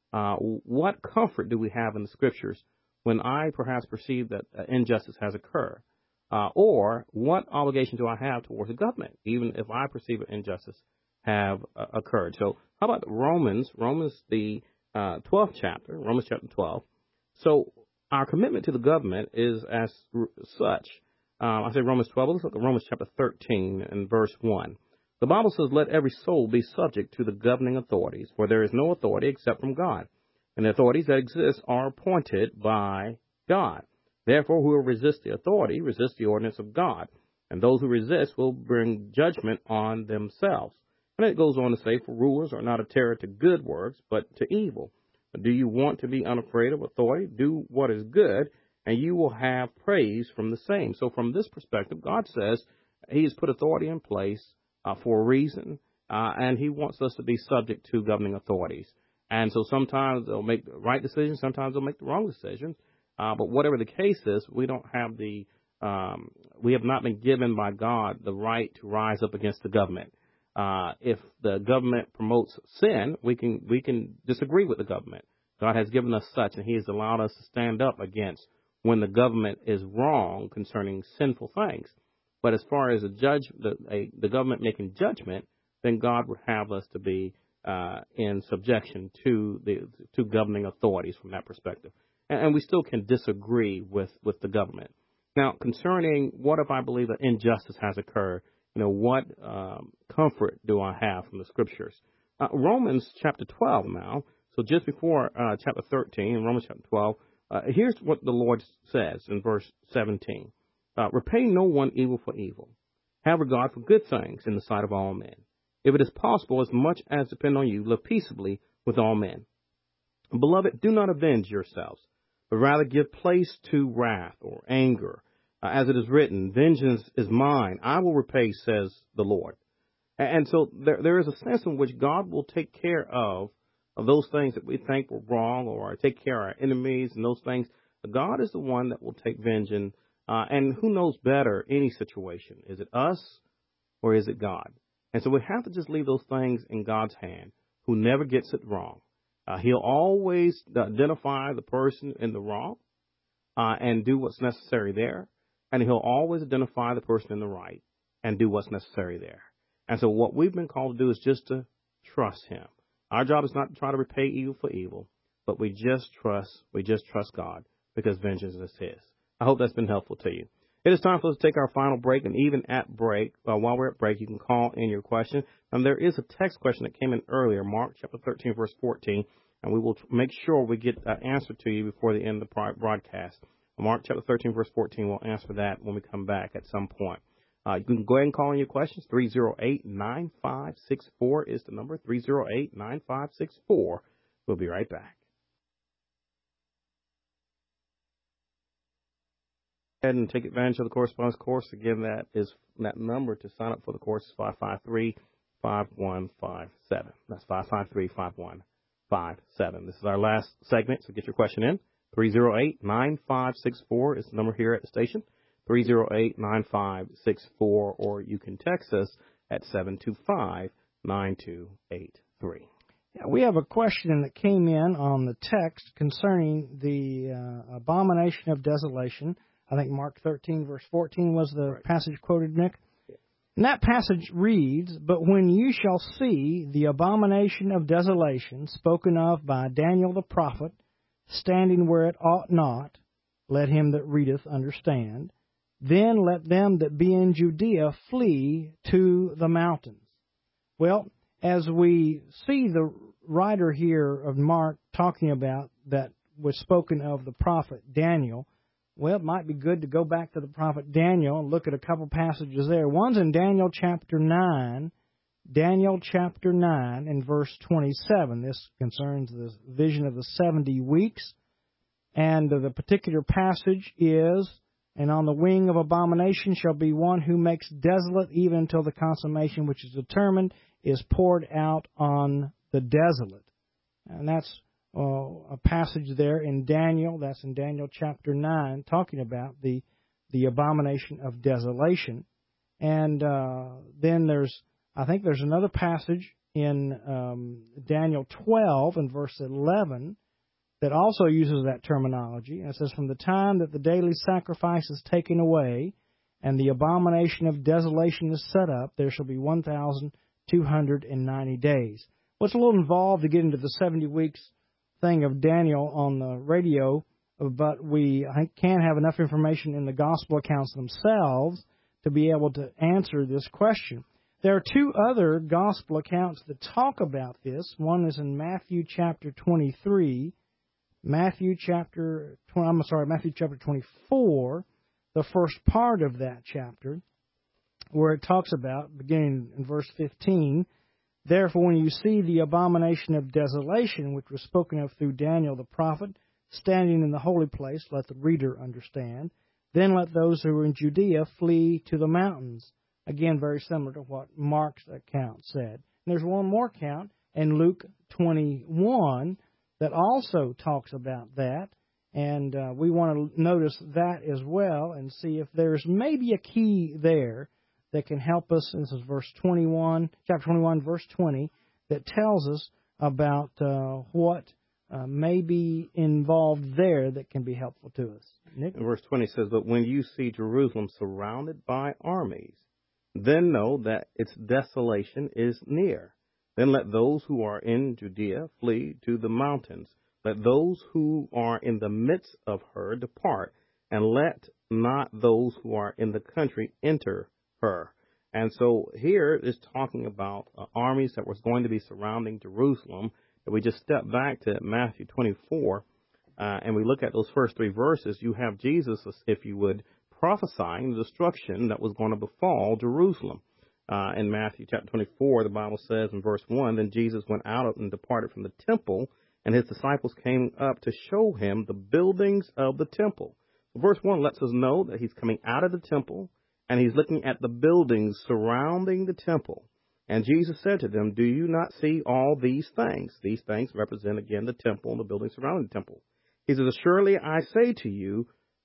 What comfort do we have in the Scriptures when I perhaps perceive that injustice has occurred? Or what obligation do I have towards the government, even if I perceive an injustice have occurred? So how about Romans the 12th chapter, Romans chapter 12. So our commitment to the government is as such. I say Romans 12. Let's look at Romans chapter 13 and verse 1. The Bible says, let every soul be subject to the governing authorities, for there is no authority except from God. And the authorities that exist are appointed by God. Therefore, who will resist the authority, resist the ordinance of God. And those who resist will bring judgment on themselves. And it goes on to say, for rulers are not a terror to good works, but to evil. Do you want to be unafraid of authority? Do what is good, and you will have praise from the same. So from this perspective, God says He has put authority in place for a reason, and He wants us to be subject to governing authorities. And so sometimes they'll make the right decisions, sometimes they'll make the wrong decisions. But whatever the case is, we don't have we have not been given by God the right to rise up against the government. If the government promotes sin, we can disagree with the government. God has given us such, and He has allowed us to stand up against when the government is wrong concerning sinful things. But as far as the government making judgment, then God would have us to be in subjection to governing authorities from that perspective. And we still can disagree with the government. Now, concerning what if I believe that injustice has occurred, what comfort do I have from the Scriptures? Romans chapter 12 now, so just before chapter 13, in Romans chapter 12, here's what the Lord says in verse 17. Repay no one evil for evil. Have regard for good things in the sight of all men. If it is possible, as much as depend on you, live peaceably with all men. Beloved, do not avenge yourselves, but rather give place to wrath or anger. As it is written, vengeance is mine, I will repay, says the Lord. And so there is a sense in which God will take care of those things that we think were wrong, or take care of our enemies and those things. God is the one that will take vengeance And who knows better any situation? Is it us or is it God? And so we have to just leave those things in God's hand, who never gets it wrong. He'll always identify the person in the wrong and do what's necessary there. And he'll always identify the person in the right and do what's necessary there. And so what we've been called to do is just to trust him. Our job is not to try to repay evil for evil, but we just trust God, because vengeance is his. I hope that's been helpful to you. It is time for us to take our final break, and even at break, while we're at break, you can call in your question. There is a text question that came in earlier, Mark chapter 13, verse 14, and we will make sure we get an answer to you before the end of the broadcast. Mark chapter 13, verse 14, we'll answer that when we come back at some point. You can go ahead and call in your questions. 308-9564 is the number, 308-9564. We'll be right back. And take advantage of the correspondence course. Again, that number to sign up for the course is 553-5157. That's 553-5157. This is our last segment, so get your question in. 308-9564 is the number here at the station. 308-9564, or you can text us at 725-9283. We have a question that came in on the text concerning the abomination of desolation. I think Mark 13, verse 14 was the passage quoted, Nick. And that passage reads, "But when you shall see the abomination of desolation spoken of by Daniel the prophet, standing where it ought not, let him that readeth understand. Then let them that be in Judea flee to the mountains." Well, as we see the writer here of Mark talking about that was spoken of the prophet Daniel, well, it might be good to go back to the prophet Daniel and look at a couple passages there. One's in Daniel chapter 9 and verse 27. This concerns the vision of the 70 weeks. And the particular passage is, "And on the wing of abomination shall be one who makes desolate, even until the consummation which is determined is poured out on the desolate." And that's a passage there in Daniel. That's in Daniel chapter 9, talking about the abomination of desolation. And then there's another passage in Daniel 12 and verse 11 that also uses that terminology. And it says, "From the time that the daily sacrifice is taken away and the abomination of desolation is set up, there shall be 1,290 days." Well, it's a little involved to get into the 70 weeks thing of Daniel on the radio, but I think can't have enough information in the gospel accounts themselves to be able to answer this question. There are two other gospel accounts that talk about this. One is in Matthew chapter 23, Matthew chapter 24, the first part of that chapter, where it talks about, beginning in verse 15, "Therefore, when you see the abomination of desolation, which was spoken of through Daniel the prophet, standing in the holy place," let the reader understand, "then let those who are in Judea flee to the mountains." Again, very similar to what Mark's account said. And there's one more account in Luke 21 that also talks about that. And we want to notice that as well and see if there's maybe a key there that can help us. This is chapter 21, verse 20, that tells us about what may be involved there that can be helpful to us. Nick? Verse 20 says, "But when you see Jerusalem surrounded by armies, then know that its desolation is near. Then let those who are in Judea flee to the mountains. Let those who are in the midst of her depart, and let not those who are in the country enter her." And so here is talking about armies that was going to be surrounding Jerusalem. If we just step back to Matthew 24 and we look at those first three verses, you have Jesus, if you would, prophesying the destruction that was going to befall Jerusalem. In Matthew chapter 24, the Bible says in verse 1, "Then Jesus went out and departed from the temple, and his disciples came up to show him the buildings of the temple." Verse 1 lets us know that he's coming out of the temple, and he's looking at the buildings surrounding the temple. And Jesus said to them, "Do you not see all these things?" These things represent, again, the temple and the buildings surrounding the temple. He says, "Surely I say to you,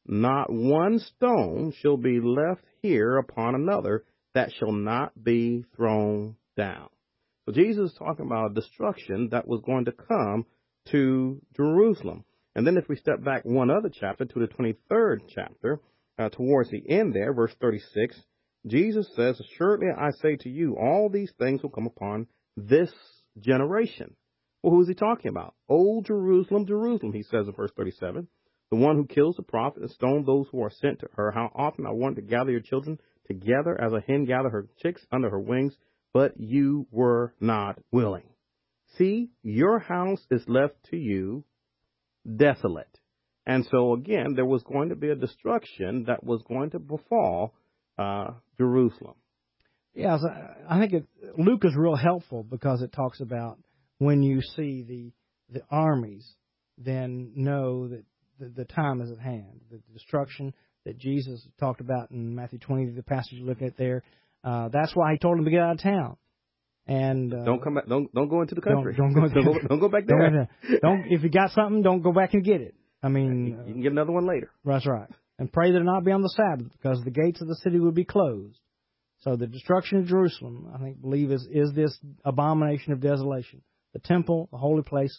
not one stone shall be left here upon another that shall not be thrown down. So Jesus is talking about a destruction that was going to come to Jerusalem. And then if we step back one other chapter to the 23rd chapter, towards the end there, verse 36, Jesus says, "Assuredly I say to you, all these things will come upon this generation." Well, who is he talking about? Old Jerusalem, Jerusalem, he says in verse 37, "the one who kills the prophet and stones those who are sent to her. How often I wanted to gather your children together as a hen gathers her chicks under her wings, but you were not willing. See, your house is left to you desolate." And so, again, there was going to be a destruction that was going to befall Jerusalem. Yeah, so I think Luke is real helpful because it talks about when you see the armies, then know that the time is at hand. The destruction that Jesus talked about in Matthew 20, the passage you look at there, that's why he told them to get out of town. And don't come back. Don't go into the country. Don't go back there. Don't if you got something, don't go back and get it. I mean, you can get another one later. That's right. And pray that it not be on the Sabbath, because the gates of the city would be closed. So the destruction of Jerusalem, I believe, is this abomination of desolation. The temple, the holy place,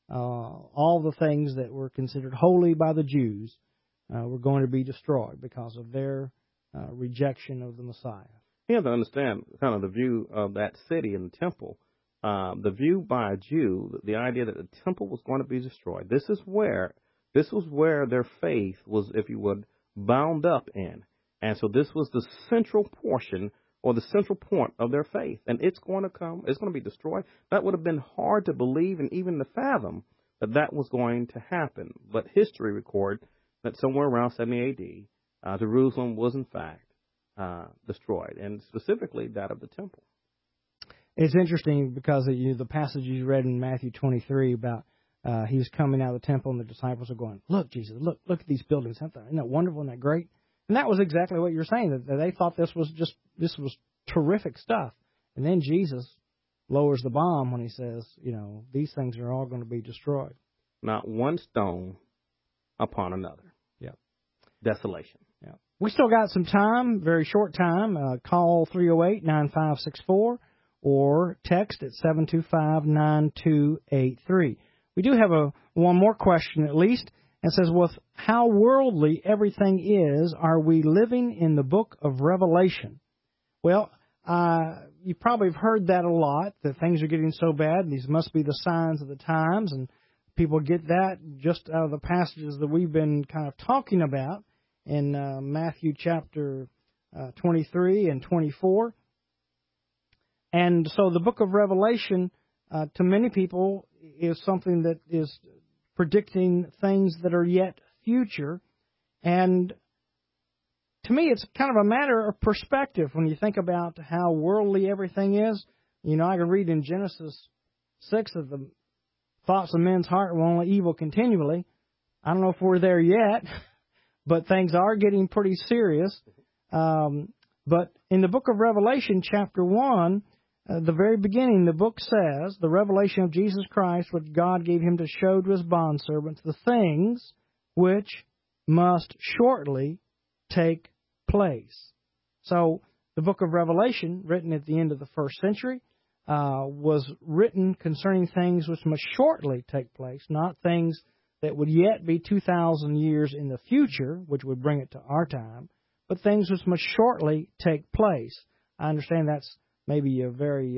all the things that were considered holy by the Jews were going to be destroyed because of their rejection of the Messiah. You have to understand kind of the view of that city and the temple. The view by a Jew, the idea that the temple was going to be destroyed. This was where their faith was, if you would, bound up in. And so this was the central portion or the central point of their faith. And it's going to be destroyed. That would have been hard to believe and even to fathom that was going to happen. But history records that somewhere around 70 AD, Jerusalem was in fact destroyed, and specifically that of the temple. It's interesting because the passage you read in Matthew 23 about he was coming out of the temple and the disciples are going, "Look, Jesus, look at these buildings. Isn't that wonderful? Isn't that great?" And that was exactly what you're saying, that they thought this was terrific stuff. And then Jesus lowers the bomb when he says, these things are all going to be destroyed. Not one stone upon another. Yeah. Desolation. Yeah. We still got some time, very short time. Call 308-9564 or text at 725-9283. We do have one more question at least. It says, with how worldly everything is, are we living in the book of Revelation? Well, you probably have heard that a lot, that things are getting so bad. These must be the signs of the times, and people get that just out of the passages that we've been kind of talking about in Matthew chapter 23 and 24. And so the book of Revelation, to many people, is something that is predicting things that are yet future. And to me, it's kind of a matter of perspective when you think about how worldly everything is. I can read in Genesis 6 that the thoughts of men's heart were only evil continually. I don't know if we're there yet, but things are getting pretty serious. But in the book of Revelation, chapter 1, the very beginning, the book says, the revelation of Jesus Christ, which God gave him to show to his bondservants, the things which must shortly take place. So the book of Revelation, written at the end of the first century, was written concerning things which must shortly take place, not things that would yet be 2,000 years in the future, which would bring it to our time, but things which must shortly take place. I understand that's maybe a very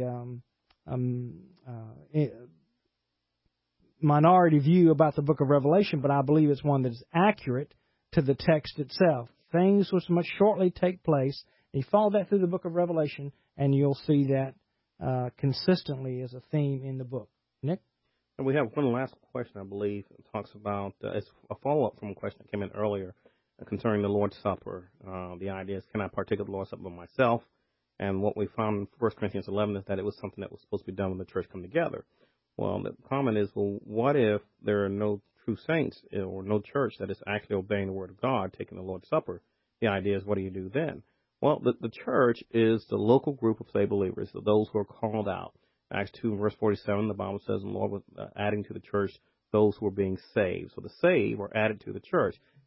minority view about the book of Revelation, but I believe it's one that is accurate to the text itself. Things which must shortly take place. And you follow that through the book of Revelation, and you'll see that consistently as a theme in the book. Nick? And we have one last question, I believe. It talks about, it's a follow-up from a question that came in earlier concerning the Lord's Supper. The idea is, can I partake of the Lord's Supper myself? And what we found in 1 Corinthians 11 is that it was something that was supposed to be done when the church come together. Well, the comment is, well, what if there are no true saints or no church that is actually obeying the Word of God, taking the Lord's Supper? The idea is, what do you do then? Well, the church is the local group of saved believers, those who are called out. Acts 2 verse 47, the Bible says the Lord was adding to the church those who are being saved. So the saved are added to the church.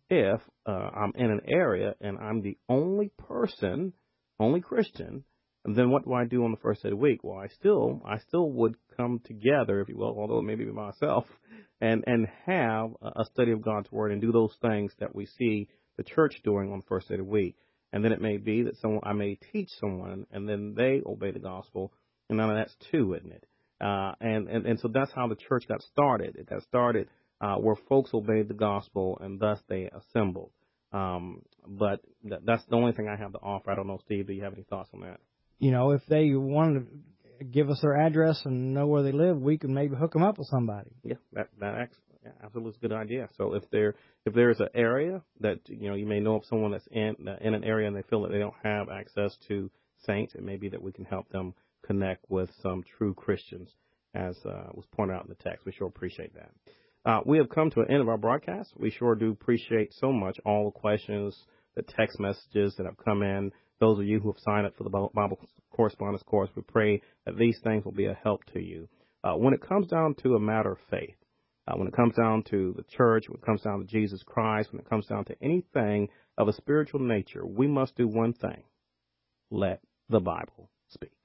if I'm in an area and I'm the only person, only Christian, then what do I do on the first day of the week? Well, I still would come together, if you will, although it may be myself, and have a study of God's Word and do those things that we see the church doing on the first day of the week. And then it may be that I may teach someone, and then they obey the gospel, and now that's two, isn't it? And so that's how the church got started. It got started where folks obeyed the gospel, and thus they assembled. But that's the only thing I have to offer. I don't know, Steve, do you have any thoughts on that? You know, if they want to give us their address and know where they live, we can maybe hook them up with somebody. Yeah, that absolutely is a good idea. So if there's an area that you may know of someone that's in an area and they feel that they don't have access to saints, it may be that we can help them connect with some true Christians, as was pointed out in the text. We sure appreciate that. We have come to an end of our broadcast. We sure do appreciate so much all the questions, the text messages that have come in. Those of you who have signed up for the Bible Correspondence Course, we pray that these things will be a help to you. When it comes down to a matter of faith, when it comes down to the church, when it comes down to Jesus Christ, when it comes down to anything of a spiritual nature, we must do one thing: let the Bible speak.